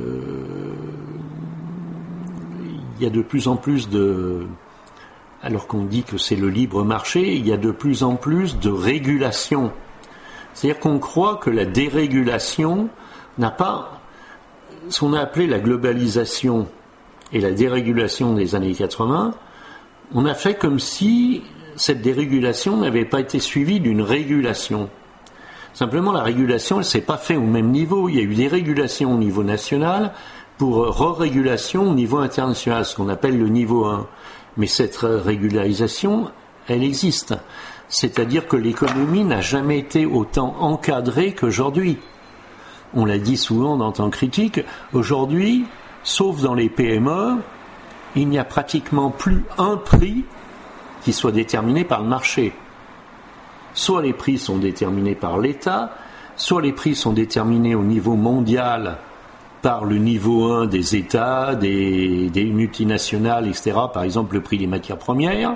y a de plus en plus alors qu'on dit que c'est le libre marché, il y a de plus en plus de régulation. C'est-à-dire qu'on croit que la dérégulation n'a pas ce qu'on a appelé la globalisation et la dérégulation des années 80. On a fait comme si cette dérégulation n'avait pas été suivie d'une régulation. Simplement, la régulation, elle ne s'est pas faite au même niveau. Il y a eu des régulations au niveau national pour re-régulation au niveau international, ce qu'on appelle le niveau 1. Mais cette régularisation, elle existe. C'est-à-dire que l'économie n'a jamais été autant encadrée qu'aujourd'hui. On l'a dit souvent dans Temps Critique, aujourd'hui, sauf dans les PME, il n'y a pratiquement plus un prix qui soit déterminé par le marché. Soit les prix sont déterminés par l'État, soit les prix sont déterminés au niveau mondial par le niveau 1 des États, des multinationales, etc., par exemple le prix des matières premières,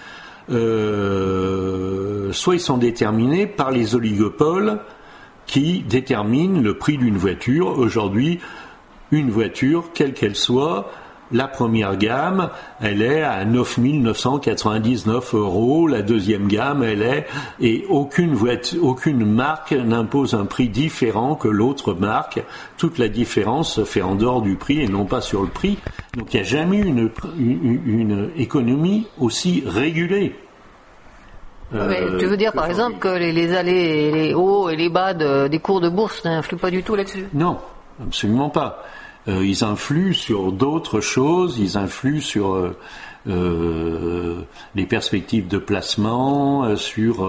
soit ils sont déterminés par les oligopoles qui déterminent le prix d'une voiture. Aujourd'hui, une voiture, quelle qu'elle soit, la première gamme, elle est à 9 999 €, la deuxième gamme, et aucune marque n'impose un prix différent que l'autre marque. Toute la différence se fait en dehors du prix et non pas sur le prix. Donc il n'y a jamais eu une économie aussi régulée. Tu veux dire par exemple que les allées, les hauts et les bas des cours de bourse n'influent pas du tout là-dessus? Non, absolument pas. Ils influent sur d'autres choses, ils influent sur les perspectives de placement, sur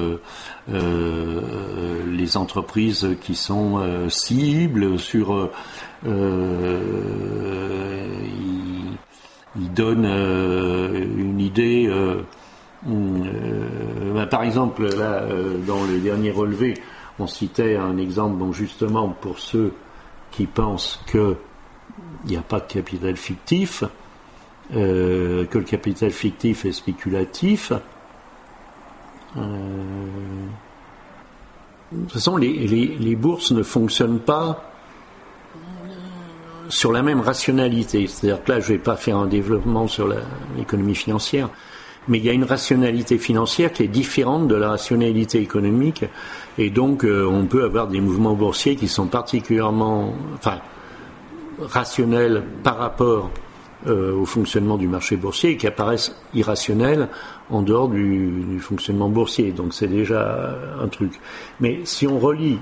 les entreprises qui sont cibles, sur il donne une idée. Par exemple, là, dans le dernier relevé, on citait un exemple, donc justement pour ceux qui pensent qu'il n'y a pas de capital fictif, que le capital fictif est spéculatif. De toute façon, les bourses ne fonctionnent pas sur la même rationalité. C'est-à-dire que là, je ne vais pas faire un développement sur l'économie financière, mais il y a une rationalité financière qui est différente de la rationalité économique, et donc on peut avoir des mouvements boursiers qui sont particulièrement rationnels par rapport au fonctionnement du marché boursier et qui apparaissent irrationnels en dehors du fonctionnement boursier. Donc c'est déjà un truc. Mais si on relie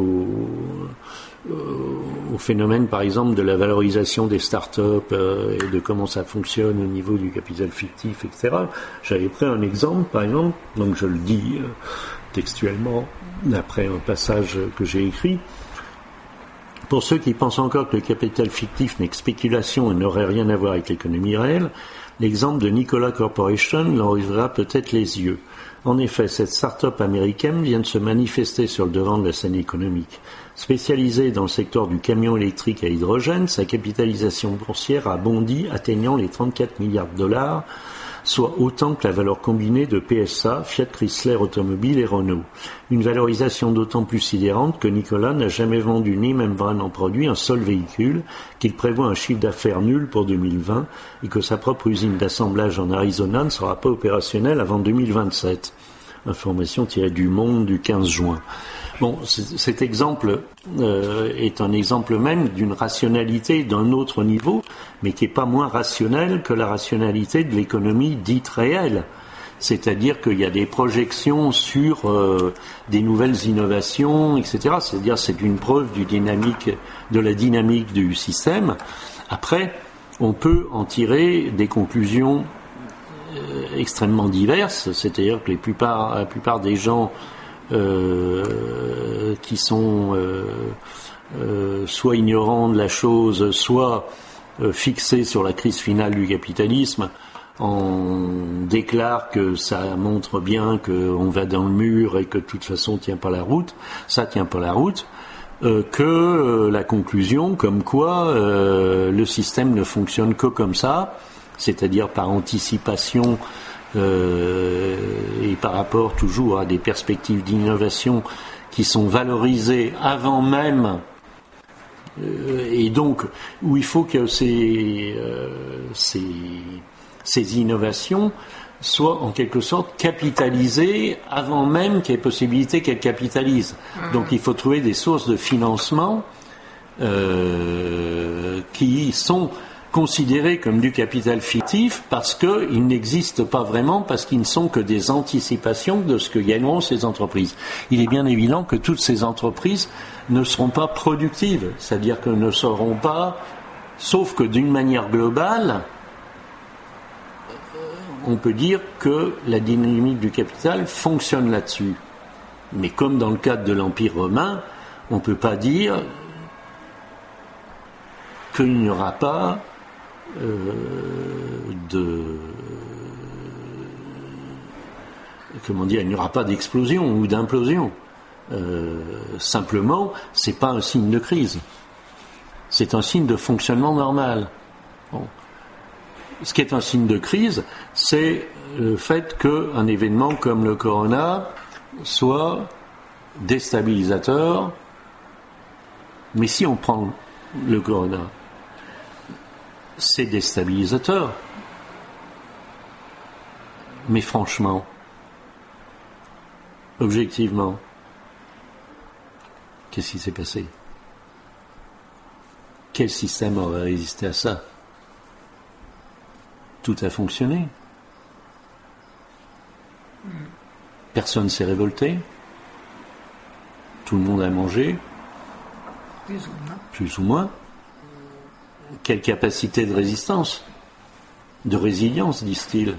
au phénomène, par exemple, de la valorisation des start-up et de comment ça fonctionne au niveau du capital fictif, etc. J'avais pris un exemple, par exemple, donc je le dis textuellement d'après un passage que j'ai écrit. Pour ceux qui pensent encore que le capital fictif n'est que spéculation et n'aurait rien à voir avec l'économie réelle, l'exemple de Nikola Corporation leur ouvrira peut-être les yeux. En effet, cette start-up américaine vient de se manifester sur le devant de la scène économique. Spécialisée dans le secteur du camion électrique à hydrogène, sa capitalisation boursière a bondi, atteignant les 34 milliards de dollars, soit autant que la valeur combinée de PSA, Fiat Chrysler Automobile et Renault. Une valorisation d'autant plus sidérante que Nikola n'a jamais vendu ni même vraiment produit un seul véhicule, qu'il prévoit un chiffre d'affaires nul pour 2020 et que sa propre usine d'assemblage en Arizona ne sera pas opérationnelle avant 2027. Information tirée du Monde du 15 juin. Bon, cet exemple est un exemple même d'une rationalité d'un autre niveau, mais qui n'est pas moins rationnelle que la rationalité de l'économie dite réelle. C'est-à-dire qu'il y a des projections sur des nouvelles innovations, etc. C'est-à-dire c'est une preuve de la dynamique du système. Après, on peut en tirer des conclusions extrêmement diverses, c'est-à-dire que la plupart des gens qui sont soit ignorants de la chose, soit fixés sur la crise finale du capitalisme, on déclare que ça montre bien qu'on va dans le mur et que de toute façon tient pas la route, que la conclusion comme quoi le système ne fonctionne que comme ça, c'est-à-dire par anticipation et par rapport toujours à des perspectives d'innovation qui sont valorisées avant même, et donc où il faut que ces innovations soient en quelque sorte capitalisées avant même qu'il y ait possibilité qu'elles capitalisent. Donc il faut trouver des sources de financement qui sont considérés comme du capital fictif parce qu'ils n'existent pas vraiment, parce qu'ils ne sont que des anticipations de ce que gagneront ces entreprises. Il est bien évident que toutes ces entreprises ne seront pas productives, c'est-à-dire qu'elles ne seront pas, sauf que d'une manière globale, on peut dire que la dynamique du capital fonctionne là-dessus. Mais comme dans le cadre de l'Empire romain, on ne peut pas dire qu'il n'y aura pas il n'y aura pas d'explosion ou d'implosion. Simplement, c'est pas un signe de crise. C'est un signe de fonctionnement normal. Bon. Ce qui est un signe de crise, c'est le fait qu'un événement comme le corona soit déstabilisateur. Mais si on prend le corona, c'est déstabilisateur. Mais franchement, objectivement, qu'est-ce qui s'est passé? Quel système aurait résisté à ça? Tout a fonctionné. Personne ne s'est révolté. Tout le monde a mangé. Plus ou moins. Quelle capacité de résistance? de résilience, disent-ils.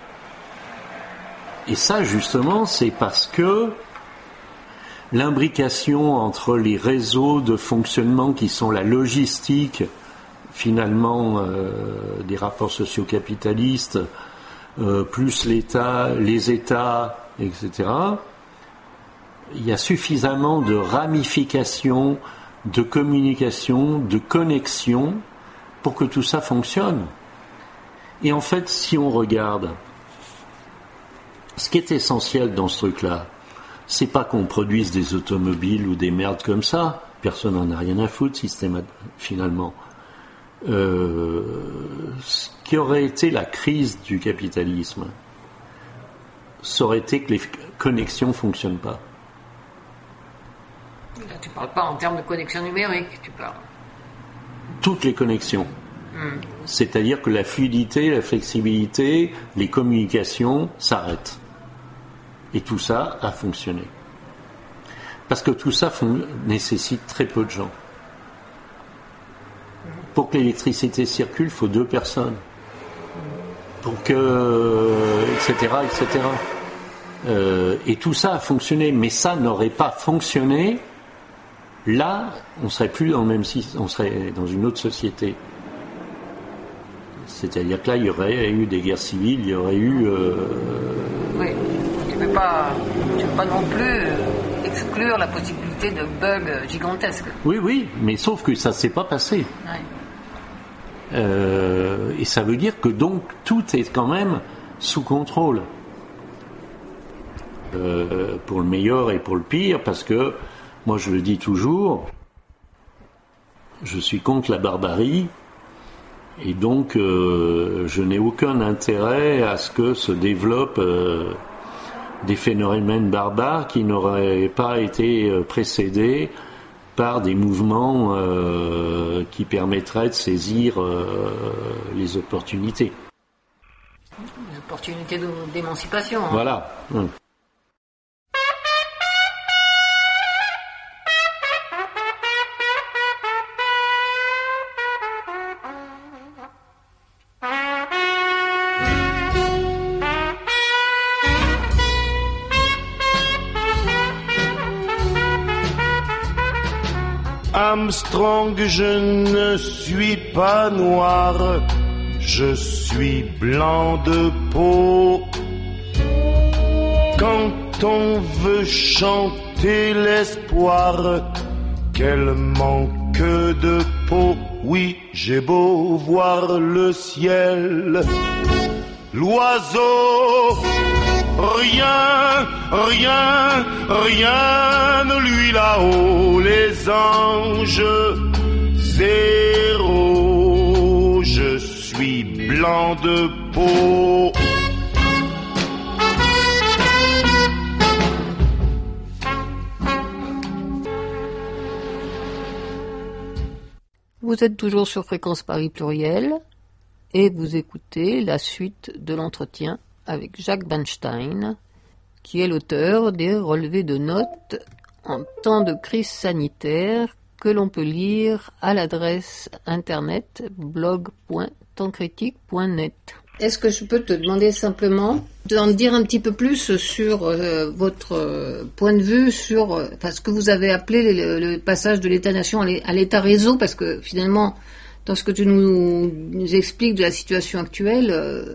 Et ça, justement, c'est parce que l'imbrication entre les réseaux de fonctionnement qui sont la logistique, finalement, des rapports socio-capitalistes, plus l'État, les États, etc., il y a suffisamment de ramifications, de communication, de connexion pour que tout ça fonctionne. Et en fait, si on regarde, ce qui est essentiel dans ce truc-là, c'est pas qu'on produise des automobiles ou des merdes comme ça. Personne n'en a rien à foutre, finalement. Ce qui aurait été la crise du capitalisme, ça aurait été que les connexions fonctionnent pas. Là, tu parles pas en termes de connexion numérique, tu parles. Toutes les connexions. C'est-à-dire que la fluidité, la flexibilité, les communications s'arrêtent. Et tout ça a fonctionné. Parce que tout ça nécessite très peu de gens. Pour que l'électricité circule, il faut 2 personnes. Pour que... etc., etc. Et tout ça a fonctionné. Mais ça n'aurait pas fonctionné. Là, on serait plus dans le même système, on serait dans une autre société. C'est-à-dire que là, il y aurait eu des guerres civiles, il y aurait eu... Oui, tu ne peux pas non plus exclure la possibilité de bugs gigantesques. Oui, mais sauf que ça ne s'est pas passé. Ouais. Et ça veut dire que donc tout est quand même sous contrôle. Pour le meilleur et pour le pire, parce que, moi je le dis toujours, je suis contre la barbarie. Et donc, je n'ai aucun intérêt à ce que se développent des phénomènes barbares qui n'auraient pas été précédés par des mouvements qui permettraient de saisir les opportunités. Les opportunités d'émancipation. Hein. Voilà. Armstrong, je ne suis pas noir, je suis blanc de peau. Quand on veut chanter l'espoir, quel manque de peau. Oui, j'ai beau voir le ciel, l'oiseau, rien ne lui là-haut, les anges, zéro, je suis blanc de peau. Vous êtes toujours sur Fréquence Paris Pluriel et vous écoutez la suite de l'entretien avec Jacques Bernstein, qui est l'auteur des relevés de notes en temps de crise sanitaire que l'on peut lire à l'adresse internet blog.tempscritique.net. Est-ce que je peux te demander simplement d'en dire un petit peu plus sur votre point de vue sur ce que vous avez appelé le passage de l'État-nation à l'État-réseau, parce que finalement, dans ce que tu nous expliques de la situation actuelle,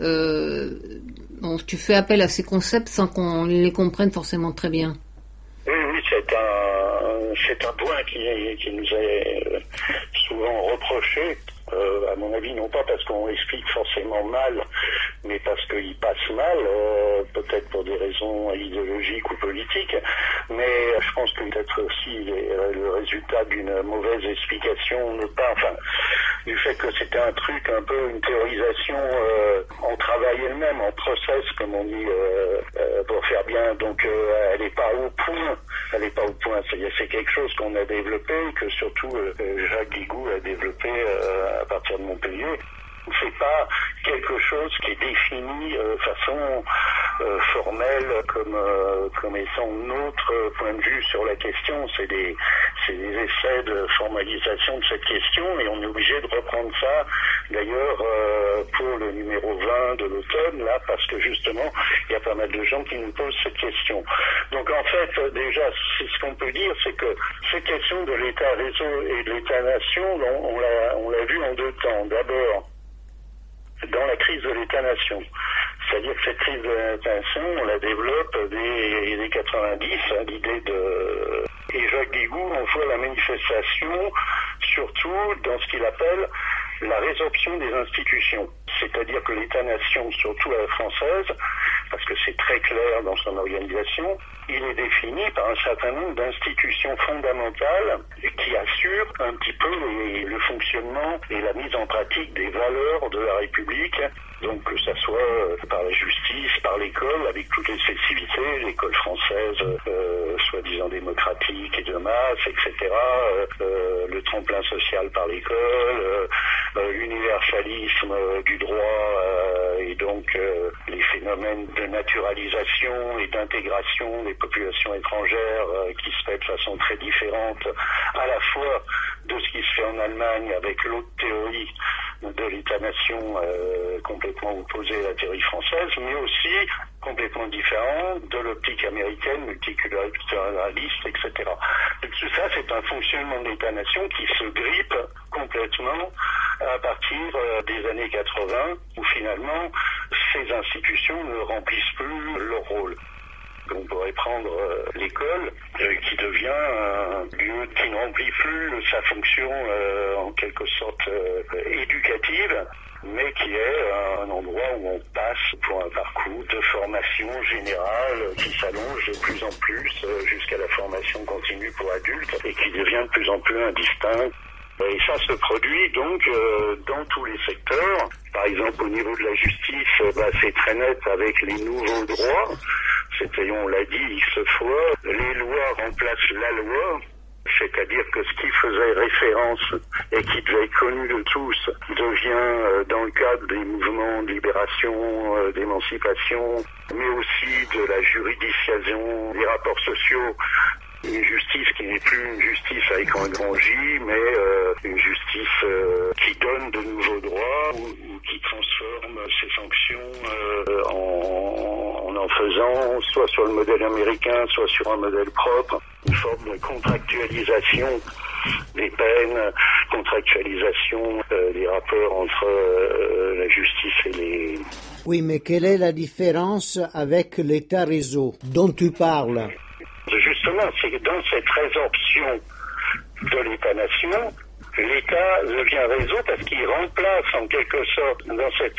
tu fais appel à ces concepts sans qu'on les comprenne forcément très bien. Oui, c'est un point qui nous est souvent reproché. À mon avis, non pas parce qu'on explique forcément mal, mais parce qu'il passe mal, peut-être pour des raisons idéologiques ou politiques, mais je pense que peut-être aussi le résultat d'une mauvaise explication, du fait que c'était un truc, un peu une théorisation en travail elle-même, en process, comme on dit, pour faire bien. Donc elle n'est pas au point. C'est quelque chose qu'on a développé, que surtout Jacques Guigou a développé à partir de Montpellier. C'est pas quelque chose qui est défini de façon formelle comme étant notre point de vue sur la question. C'est des essais de formalisation de cette question et on est obligé de reprendre ça D'ailleurs, pour le numéro 20 de l'automne, là, parce que justement, il y a pas mal de gens qui nous posent cette question. Donc en fait, déjà, ce qu'on peut dire, c'est que ces questions de l'État-réseau et de l'État-nation, on l'a vu en deux temps. D'abord, dans la crise de l'État-nation. C'est-à-dire que cette crise de l'État-nation, on la développe des 90, l'idée de... Et Jacques Guigou en voit la manifestation, surtout dans ce qu'il appelle la résorption des institutions. C'est-à-dire que l'État-nation, surtout à la française, parce que c'est très clair dans son organisation, il est défini par un certain nombre d'institutions fondamentales qui assurent un petit peu le fonctionnement et la mise en pratique des valeurs de la République. Donc que ça soit par la justice, par l'école, avec toutes les spécificités, l'école française, soi-disant démocratique et de masse, etc., le tremplin social par l'école, l'universalisme du droit et donc les phénomènes de naturalisation et d'intégration des populations étrangères qui se fait de façon très différente, à la fois de ce qui se fait en Allemagne avec l'autre théorie de l'État-nation complètement opposée à la théorie française, mais aussi complètement différente de l'optique américaine, multiculturaliste, etc. Donc tout ça, c'est un fonctionnement de l'État-nation qui se grippe complètement à partir des années 80, où finalement, ces institutions ne remplissent plus leur rôle. On pourrait prendre l'école, qui devient un lieu qui ne remplit plus sa fonction en quelque sorte éducative, mais qui est un endroit où on passe pour un parcours de formation générale qui s'allonge de plus en plus jusqu'à la formation continue pour adultes et qui devient de plus en plus indistinct. Et ça se produit donc dans tous les secteurs. Par exemple, au niveau de la justice, c'est très net avec les nouveaux droits. C'est-à-dire, on l'a dit X fois, les lois remplacent la loi. C'est-à-dire que ce qui faisait référence et qui devait être connu de tous devient, dans le cadre des mouvements de libération, d'émancipation, mais aussi de la juridiciation des rapports sociaux, une justice qui n'est plus une justice avec un grand J, mais une justice qui donne de nouveaux droits ou qui transforme ses sanctions en faisant soit sur le modèle américain, soit sur un modèle propre, une forme de contractualisation des peines, contractualisation des rapports entre la justice et les... Oui, mais quelle est la différence avec l'État-réseau dont tu parles ? Justement, c'est que dans cette résorption de l'État-nation, l'État devient réseau parce qu'il remplace en quelque sorte dans cette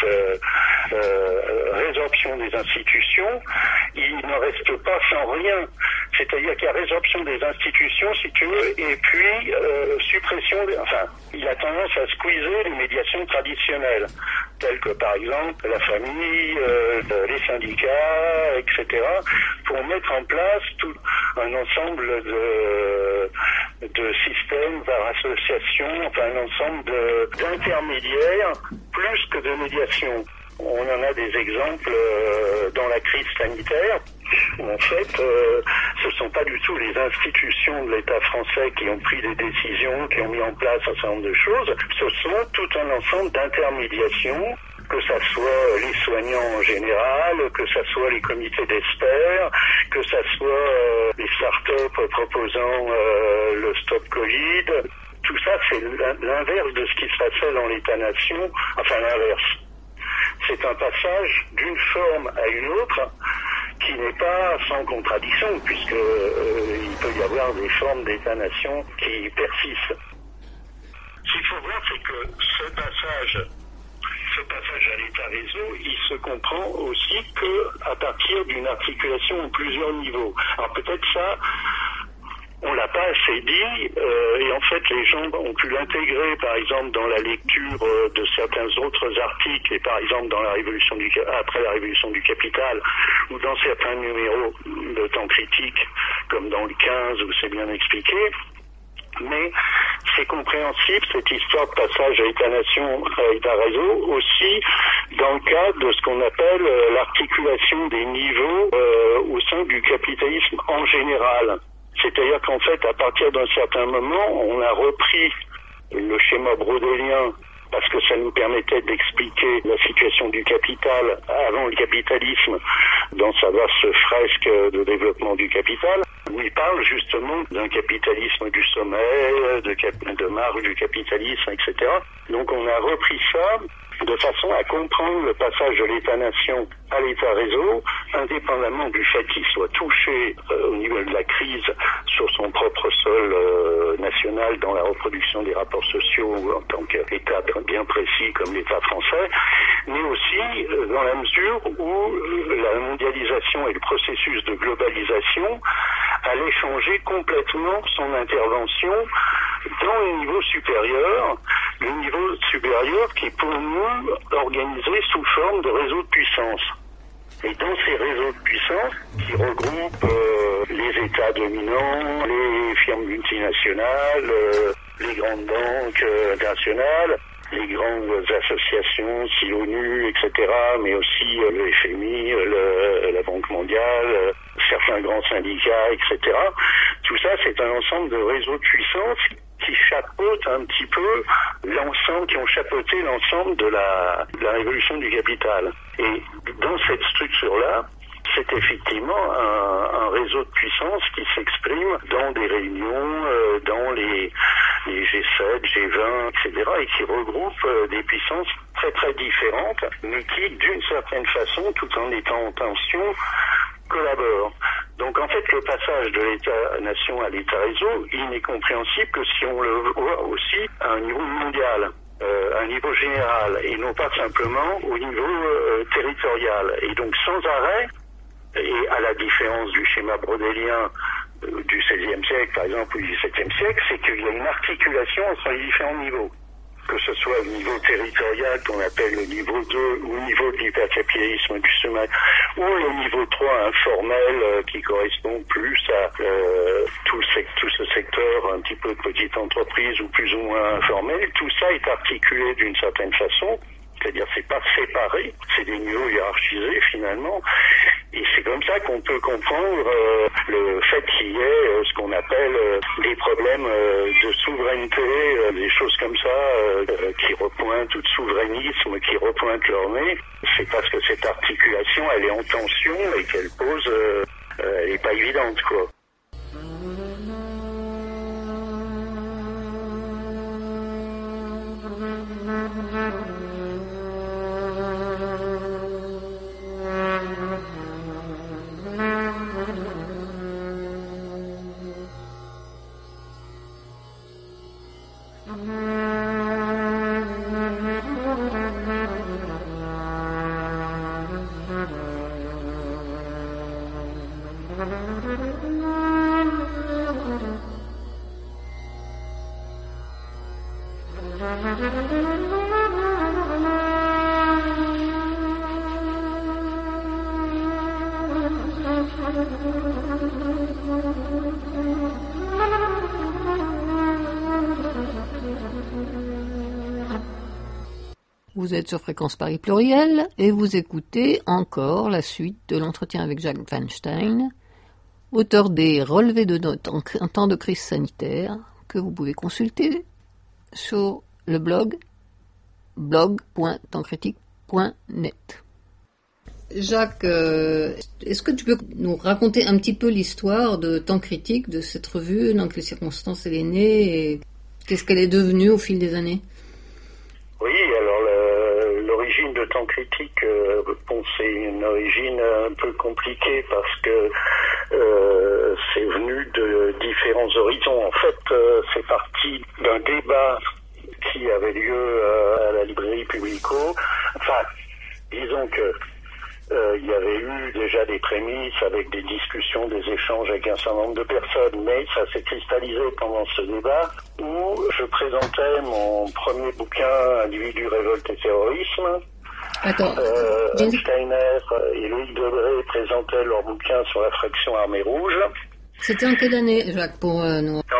résorption des institutions, il ne reste pas sans rien. C'est-à-dire qu'il y a résorption des institutions, si tu veux, et puis suppression, il a tendance à squeezer les médiations traditionnelles, telles que par exemple la famille, les syndicats, etc., pour mettre en place tout un ensemble de systèmes par association, un ensemble d'intermédiaires, plus que de médiation. On en a des exemples dans la crise sanitaire, où en fait, ce ne sont pas du tout les institutions de l'État français qui ont pris des décisions, qui ont mis en place un certain nombre de choses, ce sont tout un ensemble d'intermédiations, que ça soit les soignants en général, que ça soit les comités d'experts, que ça soit les start-up proposant le stop Covid. Tout ça, c'est l'inverse de ce qui se passait dans l'État-nation, l'inverse. C'est un passage d'une forme à une autre qui n'est pas sans contradiction, puisque il peut y avoir des formes d'État-nation qui persistent. Ce qu'il faut voir, c'est que ce passage à l'État-réseau, il se comprend aussi qu'à partir d'une articulation en plusieurs niveaux. Alors peut-être ça, on l'a pas assez dit, et en fait les gens ont pu l'intégrer par exemple dans la lecture de certains autres articles, et par exemple dans après la révolution du capital, ou dans certains numéros de temps critique, comme dans le 15 où c'est bien expliqué. Mais c'est compréhensible, cette histoire de passage à État-nation, à État-réseau, aussi dans le cadre de ce qu'on appelle l'articulation des niveaux au sein du capitalisme en général. C'est-à-dire qu'en fait, à partir d'un certain moment, on a repris le schéma brodélien parce que ça nous permettait d'expliquer la situation du capital avant le capitalisme dans sa vaste fresque de développement du capital, où il parle justement d'un capitalisme du sommet, de marge du capitalisme, etc. Donc on a repris ça de façon à comprendre le passage de l'État-nation à l'État-réseau, indépendamment du fait qu'il soit touché au niveau de la crise sur son propre sol national dans la reproduction des rapports sociaux en tant qu'État bien précis comme l'État français, mais aussi dans la mesure où la mondialisation et le processus de globalisation allaient changer complètement son intervention dans le niveau supérieur qui est pour nous organisé sous forme de réseaux de puissance. Et dans ces réseaux de puissance qui regroupent les États dominants, les firmes multinationales, les grandes banques nationales, les grandes associations, si l'ONU, etc., mais aussi le FMI, la Banque mondiale, certains grands syndicats, etc. Tout ça, c'est un ensemble de réseaux de puissance qui chapeautent un petit peu qui ont chapeauté l'ensemble de la révolution du capital. Et dans cette structure-là, c'est effectivement un réseau de puissance qui s'exprime dans des réunions, dans les G7, G20, etc., et qui regroupe des puissances très très différentes, mais qui, d'une certaine façon, tout en étant en tension, collaborent. Donc en fait, le passage de l'État-nation à l'État-réseau, il n'est compréhensible que si on le voit aussi à un niveau mondial, à un niveau général, et non pas simplement au niveau territorial. Et donc sans arrêt, et à la différence du schéma brodélien du XVIe siècle, par exemple, ou du XVIIe siècle, c'est qu'il y a une articulation entre les différents niveaux. Que ce soit le niveau territorial qu'on appelle le niveau 2 ou le niveau de l'hypercapitalisme du sommet, ou le niveau 3 informel qui correspond plus à tout ce secteur un petit peu de petite entreprise ou plus ou moins informel, tout ça est articulé d'une certaine façon. C'est-à-dire c'est pas séparé, c'est des niveaux hiérarchisés finalement, et c'est comme ça qu'on peut comprendre le fait qu'il y ait ce qu'on appelle des problèmes de souveraineté, des choses comme ça qui repointent, ou de souverainisme qui repointent leur nez. C'est parce que cette articulation elle est en tension et qu'elle pose, elle est pas évidente quoi. Vous êtes sur Fréquence Paris Pluriel et vous écoutez encore la suite de l'entretien avec Jacques Weinstein, auteur des relevés de notes en temps de crise sanitaire, que vous pouvez consulter sur le blog blog.tempscritique.net. Jacques, est-ce que tu peux nous raconter un petit peu l'histoire de Temps Critique, de cette revue, dans quelles circonstances elle est née et qu'est-ce qu'elle est devenue au fil des années? Oui, alors l'origine de Temps Critique, c'est une origine un peu compliquée parce que c'est venu de différents horizons. En fait, c'est parti d'un débat qui avait lieu à la librairie Publico. Enfin, disons que il y avait eu déjà des prémices avec des discussions, des échanges avec un certain nombre de personnes, mais ça s'est cristallisé pendant ce débat où je présentais mon premier bouquin, Individu, révolte et terrorisme. Steiner et Louis Debré présentaient leur bouquin sur la fraction armée rouge. C'était en quelle année, Jacques, pour nous? En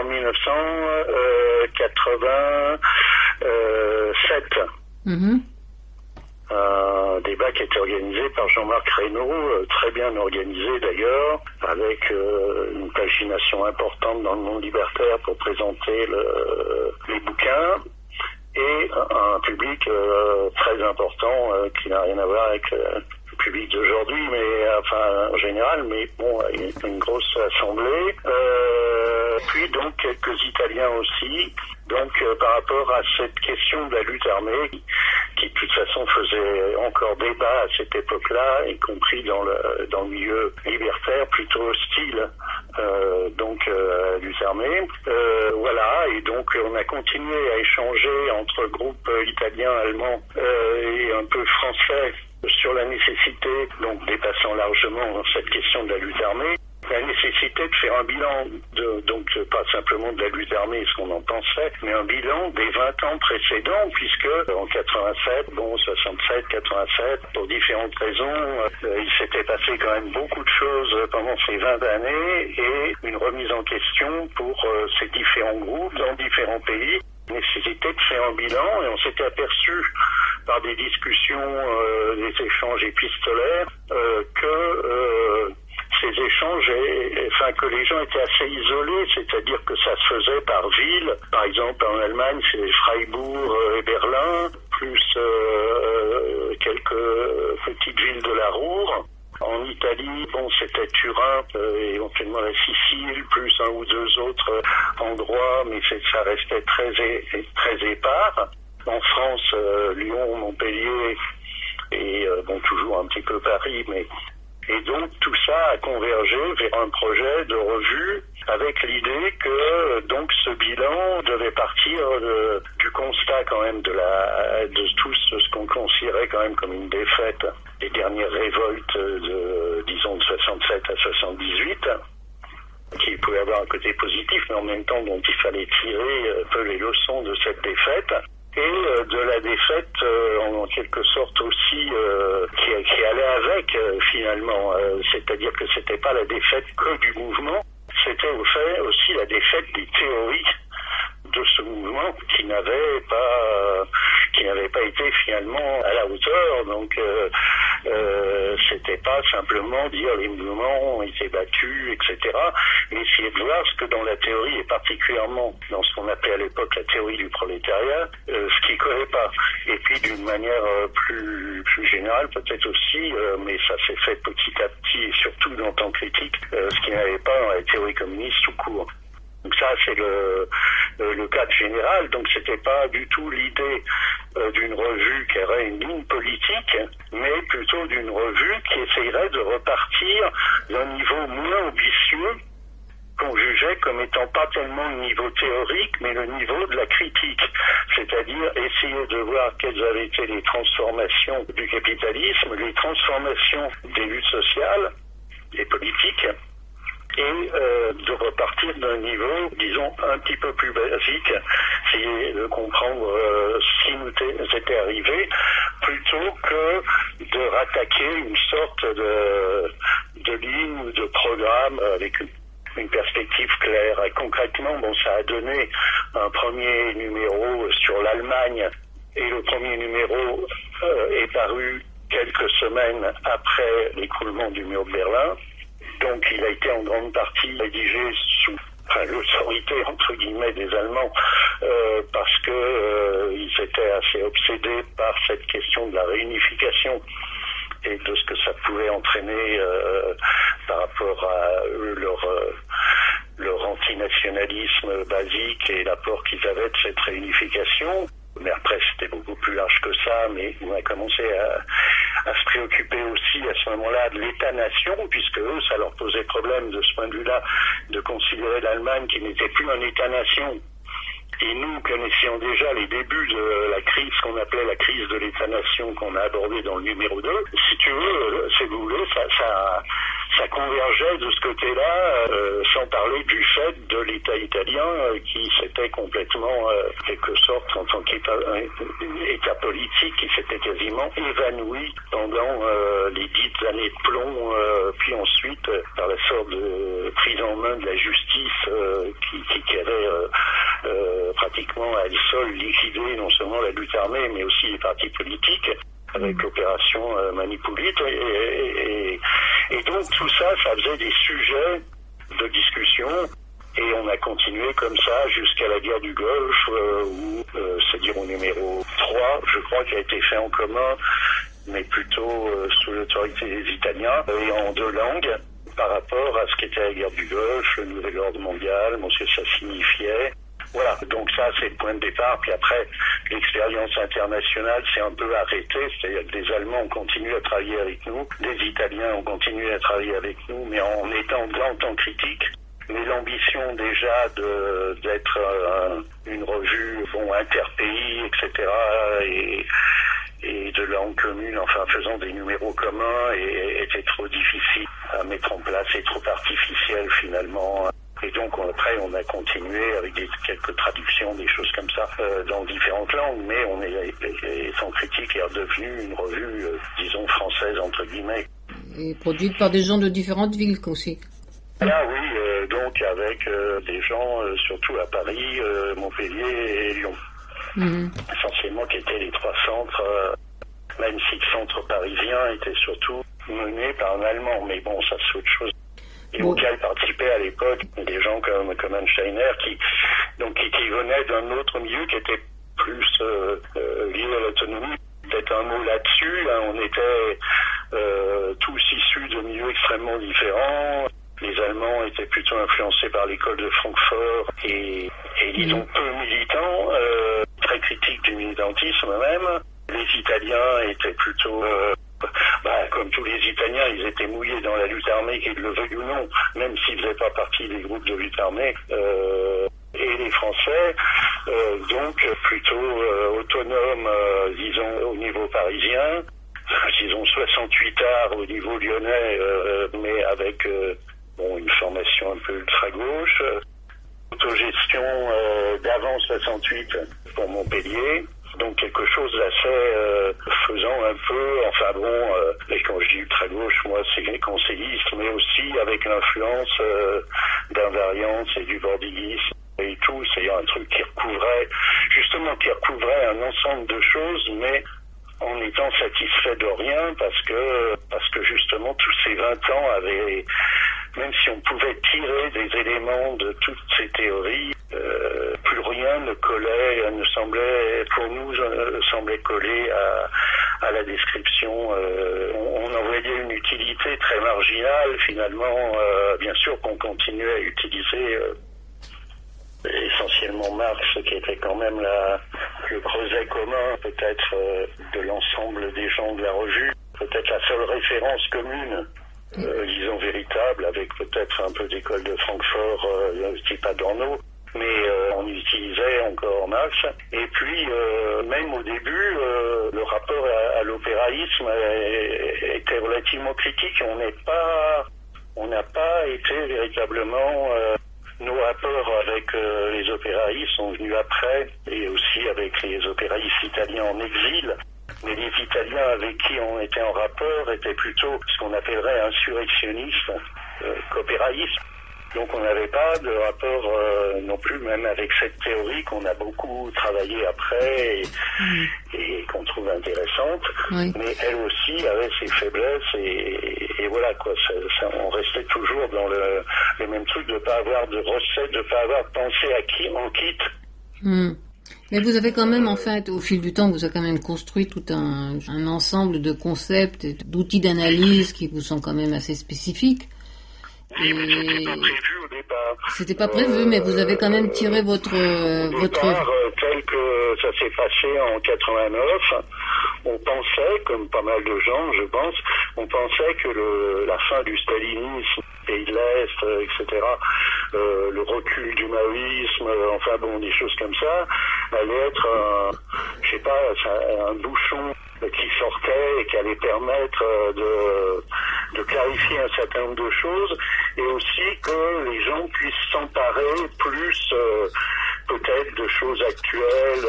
1987. Mm-hmm. Un débat qui était organisé par Jean-Marc Reynaud, très bien organisé d'ailleurs, avec une pagination importante dans le monde libertaire pour présenter les bouquins. et un public très important qui n'a rien à voir avec le public d'aujourd'hui, mais enfin en général, mais bon, une grosse assemblée. Puis donc quelques Italiens aussi. Donc par rapport à cette question de la lutte armée, qui de toute façon faisait encore débat à cette époque-là, y compris dans le milieu libertaire plutôt hostile donc à la lutte armée. Voilà, et donc on a continué à échanger entre groupes italiens, allemands et un peu français sur la nécessité, donc dépassant largement cette question de la lutte armée, la nécessité de faire un bilan, donc pas simplement de la lutte armée, ce qu'on en pensait, mais un bilan des 20 ans précédents, puisque en 87, 67, 87, pour différentes raisons, il s'était passé quand même beaucoup de choses pendant ces 20 années, et une remise en question pour ces différents groupes dans différents pays, nécessité de faire un bilan, et on s'était aperçu par des discussions, des échanges épistolaires, que ces échanges, enfin que les gens étaient assez isolés, c'est-à-dire que ça se faisait par ville. Par exemple, en Allemagne, c'est Freiburg et Berlin, plus quelques petites villes de la Ruhr. En Italie, bon, c'était Turin, éventuellement la Sicile, plus un ou deux autres endroits, mais ça restait très épars. En France, Lyon, Montpellier et bon, toujours un petit peu Paris, mais et donc tout ça a convergé vers un projet de revue avec l'idée que donc ce bilan devait partir du constat quand même de tout ce qu'on considérait quand même comme une défaite des dernières révoltes disons de 67 à 78, qui pouvait avoir un côté positif, mais en même temps dont il fallait tirer un peu les leçons de cette défaite. Et de la défaite en quelque sorte aussi qui allait avec finalement, c'est-à-dire que c'était pas la défaite que du mouvement, c'était au fait aussi la défaite des théories de ce mouvement qui n'avait pas été finalement à la hauteur. Donc c'était pas simplement dire les mouvements ont été battus, etc. Mais essayer de voir ce que dans la théorie, et particulièrement dans ce qu'on appelait à l'époque la théorie du prolétariat, ce qui collait pas. Et puis d'une manière plus générale peut-être aussi, mais ça s'est fait petit à petit et surtout dans le temps critique, ce qui n'avait pas dans la théorie communiste tout court. Donc ça, c'est le cadre général. Donc c'était pas du tout l'idée d'une revue qui aurait une ligne politique, mais plutôt d'une revue qui essayerait de repartir d'un niveau moins ambitieux qu'on jugeait comme étant pas tellement le niveau théorique, mais le niveau de la critique. C'est-à-dire essayer de voir quelles avaient été les transformations du capitalisme, les transformations des luttes sociales et politiques, et de repartir d'un niveau, disons, un petit peu plus basique, essayer de comprendre ce qui nous était arrivé, plutôt que de rattaquer une sorte de ligne ou de programme avec une perspective claire. Et concrètement, bon, ça a donné un premier numéro sur l'Allemagne, et le premier numéro est paru quelques semaines après l'écroulement du mur de Berlin. Donc il a été en grande partie rédigé sous l'autorité entre guillemets des Allemands parce que ils étaient assez obsédés par cette question de la réunification et de ce que ça pouvait entraîner par rapport à leur antinationalisme basique et l'apport qu'ils avaient de cette réunification. Mais après, c'était beaucoup plus large que ça, mais on a commencé à se préoccuper aussi à ce moment-là de l'État-nation, puisque eux, ça leur posait problème de ce point de vue-là, de considérer l'Allemagne qui n'était plus un État-nation. Et nous, connaissions déjà les débuts de la crise, ce qu'on appelait la crise de l'État-nation qu'on a abordée dans le numéro 2, si tu veux, si vous voulez, ça convergeait de ce côté-là, sans parler du fait de l'État italien qui s'était complètement, quelque sorte, en tant qu'État politique, qui s'était quasiment évanoui pendant les dites années de plomb, puis ensuite par la sorte de prise en main de la justice qui avait pratiquement à elle seule liquidé non seulement la lutte armée, mais aussi les partis politiques, avec l'opération Manipolite. Et donc tout ça, ça faisait des sujets de discussion Et on a continué comme ça jusqu'à la guerre du Golfe, où, c'est-à-dire au numéro 3, je crois, qui a été fait en commun, mais plutôt sous l'autorité des Italiens, et en 2 langues, par rapport à ce qu'était la guerre du Golfe, le nouvel ordre mondial, ce que ça signifiait. Voilà, donc ça c'est le point de départ, puis après l'expérience internationale s'est un peu arrêtée, c'est-à-dire que des Allemands ont continué à travailler avec nous, des Italiens ont continué à travailler avec nous, mais en étant dans le temps critique. Mais l'ambition déjà d'être une revue interpays, etc., et de langue commune, enfin faisant des numéros communs, était trop difficile à mettre en place et trop artificiel finalement. Et donc après on a continué avec quelques traductions, des choses comme ça, dans différentes langues, mais Temps Critique est redevenu une revue, disons, française entre guillemets. Et produite par des gens de différentes villes aussi. Là oui, donc avec des gens surtout à Paris, Montpellier et Lyon. Essentiellement qui étaient les 3 centres, même si le centre parisien était surtout mené par un Allemand, mais bon, ça c'est autre chose. Et auquel participaient à l'époque des gens comme Einsteiner qui venaient d'un autre milieu qui était plus lié à l'autonomie. Peut-être un mot là-dessus, hein, on était tous issus de milieux extrêmement différents. Les Allemands étaient plutôt influencés par l'école de Francfort et disons peu militants, très critiques du militantisme même. Les Italiens étaient plutôt, comme tous les Italiens, ils étaient mouillés dans la lutte armée, qu'ils le veuillent ou non, même s'ils ne faisaient pas partie des groupes de lutte armée. Et les Français, donc plutôt autonomes, disons, au niveau parisien, disons 68 arts au niveau lyonnais, mais avec une formation un peu ultra-gauche, autogestion d'avant 68 pour Montpellier, donc quelque chose d'assez faisant un peu, et quand je dis ultra-gauche, moi c'est les conseillistes, mais aussi avec l'influence d'invariance et du bordillisme et tout, c'est un truc qui recouvrait un ensemble de choses, mais en étant satisfait de rien, parce que justement tous ces 20 ans avaient, même si on pouvait tirer des éléments de toutes ces théories, plus rien ne collait, semblait coller à la description. On en voyait une utilité très marginale finalement, bien sûr qu'on continuait à utiliser essentiellement Marx, qui était quand même le creuset commun peut-être de l'ensemble des gens de la revue, peut-être la seule référence commune, disons véritable, avec peut-être un peu d'école de Francfort, type Adorno, mais on utilisait encore Marx. Et puis, même au début, le rapport à l'opéraïsme était relativement critique. On n'a pas été véritablement... Nos rapports avec les opéraïstes sont venus après, et aussi avec les opéraïstes italiens en exil. Mais les Italiens avec qui on était en rapport étaient plutôt ce qu'on appellerait insurrectionnistes qu'opéraïstes. Donc on n'avait pas de rapport non plus, même avec cette théorie qu'on a beaucoup travaillé après et qu'on trouve intéressante. Oui. Mais elle aussi avait ses faiblesses et voilà quoi. On restait toujours dans le même truc de ne pas avoir de recette, de ne pas avoir pensé à qui on quitte. Mais vous avez quand même, en fait, au fil du temps, vous avez quand même construit tout un ensemble de concepts, d'outils d'analyse qui vous sont quand même assez spécifiques. Oui, mais c'était pas prévu au départ. C'était pas prévu, mais vous avez quand même tiré votre... tel que ça s'est passé en 89, on pensait, comme pas mal de gens, je pense, on pensait que la fin du stalinisme, pays de l'Est, etc., le recul du maoïsme, des choses comme ça, allait être un bouchon qui sortait et qui allait permettre de clarifier un certain nombre de choses, et aussi que les gens puissent s'emparer plus peut-être de choses actuelles,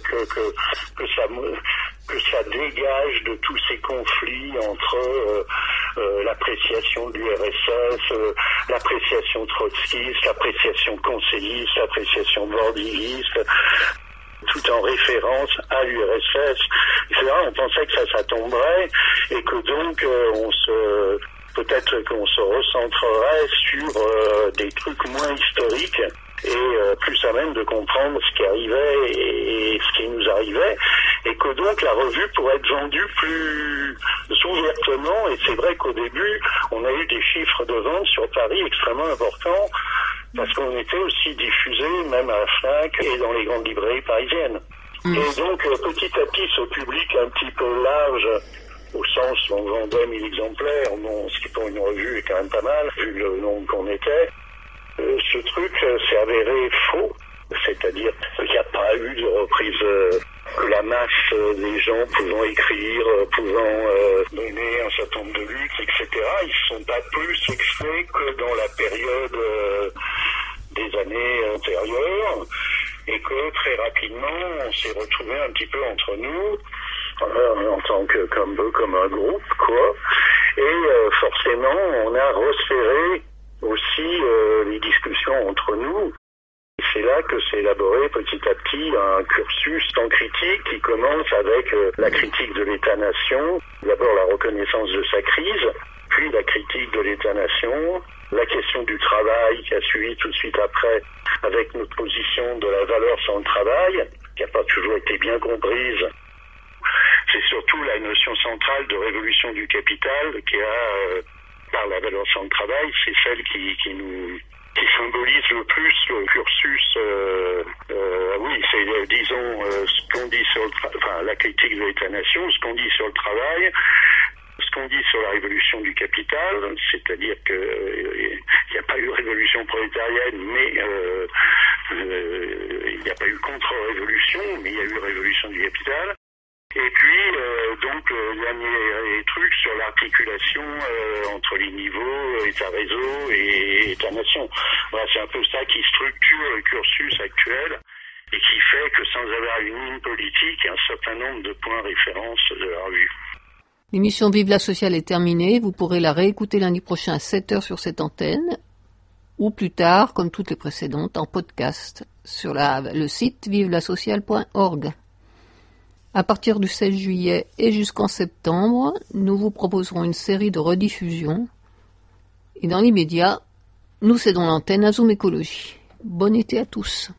que ça dégage de tous ces conflits entre l'appréciation de l'URSS, l'appréciation trotskiste, l'appréciation conseilliste, l'appréciation bordilliste, tout en référence à l'URSS. On pensait que ça tomberait et que donc on se peut-être qu'on se recentrerait sur des trucs moins historiques et plus à même de comprendre ce qui arrivait et ce qui nous arrivait, et que donc la revue pourrait être vendue plus ouvertement. Et c'est vrai qu'au début, on a eu des chiffres de vente sur Paris extrêmement importants, parce qu'on était aussi diffusé même à la FNAC et dans les grandes librairies parisiennes. Et donc petit à petit, ce public un petit peu large, au sens où on vendait 1000 exemplaires, bon, ce qui pour une revue est quand même pas mal, vu le nombre qu'on était, ce truc s'est avéré faux. C'est-à-dire qu'il n'y a pas eu de reprise, que la masse des gens pouvant écrire, pouvant donner un certain nombre de luttes, etc., ils ne sont pas plus extraits que dans la période des années antérieures, et que très rapidement on s'est retrouvé un petit peu entre nous, en tant que comme un groupe, quoi, et forcément on a resserré aussi les discussions entre nous. C'est là que s'est élaboré petit à petit un cursus en critique qui commence avec la critique de l'État-nation, d'abord la reconnaissance de sa crise, puis la critique de l'État-nation, la question du travail qui a suivi tout de suite après, avec notre position de la valeur sans le travail, qui n'a pas toujours été bien comprise. C'est surtout la notion centrale de révolution du capital qui a, par la valeur sans le travail, c'est celle qui symbolise le plus le cursus. Oui, c'est disons ce qu'on dit sur la critique de l'État-nation, ce qu'on dit sur le travail, ce qu'on dit sur la révolution du capital, c'est-à-dire qu'il n'y a pas eu révolution prolétarienne, mais il n'y a pas eu contre-révolution, mais il y a eu révolution du capital. Et puis, donc, il y a des trucs sur l'articulation entre les niveaux, État-réseau et État-nation. Voilà, c'est un peu ça qui structure le cursus actuel et qui fait que sans avoir une ligne politique, il y a un certain nombre de points référence de la revue. L'émission Vive la Sociale est terminée. Vous pourrez la réécouter lundi prochain à 7h sur cette antenne, ou plus tard, comme toutes les précédentes, en podcast sur le site vivelasociale.org. À partir du 16 juillet et jusqu'en septembre, nous vous proposerons une série de rediffusions. Et dans l'immédiat, nous cédons l'antenne à Zoom Écologie. Bon été à tous.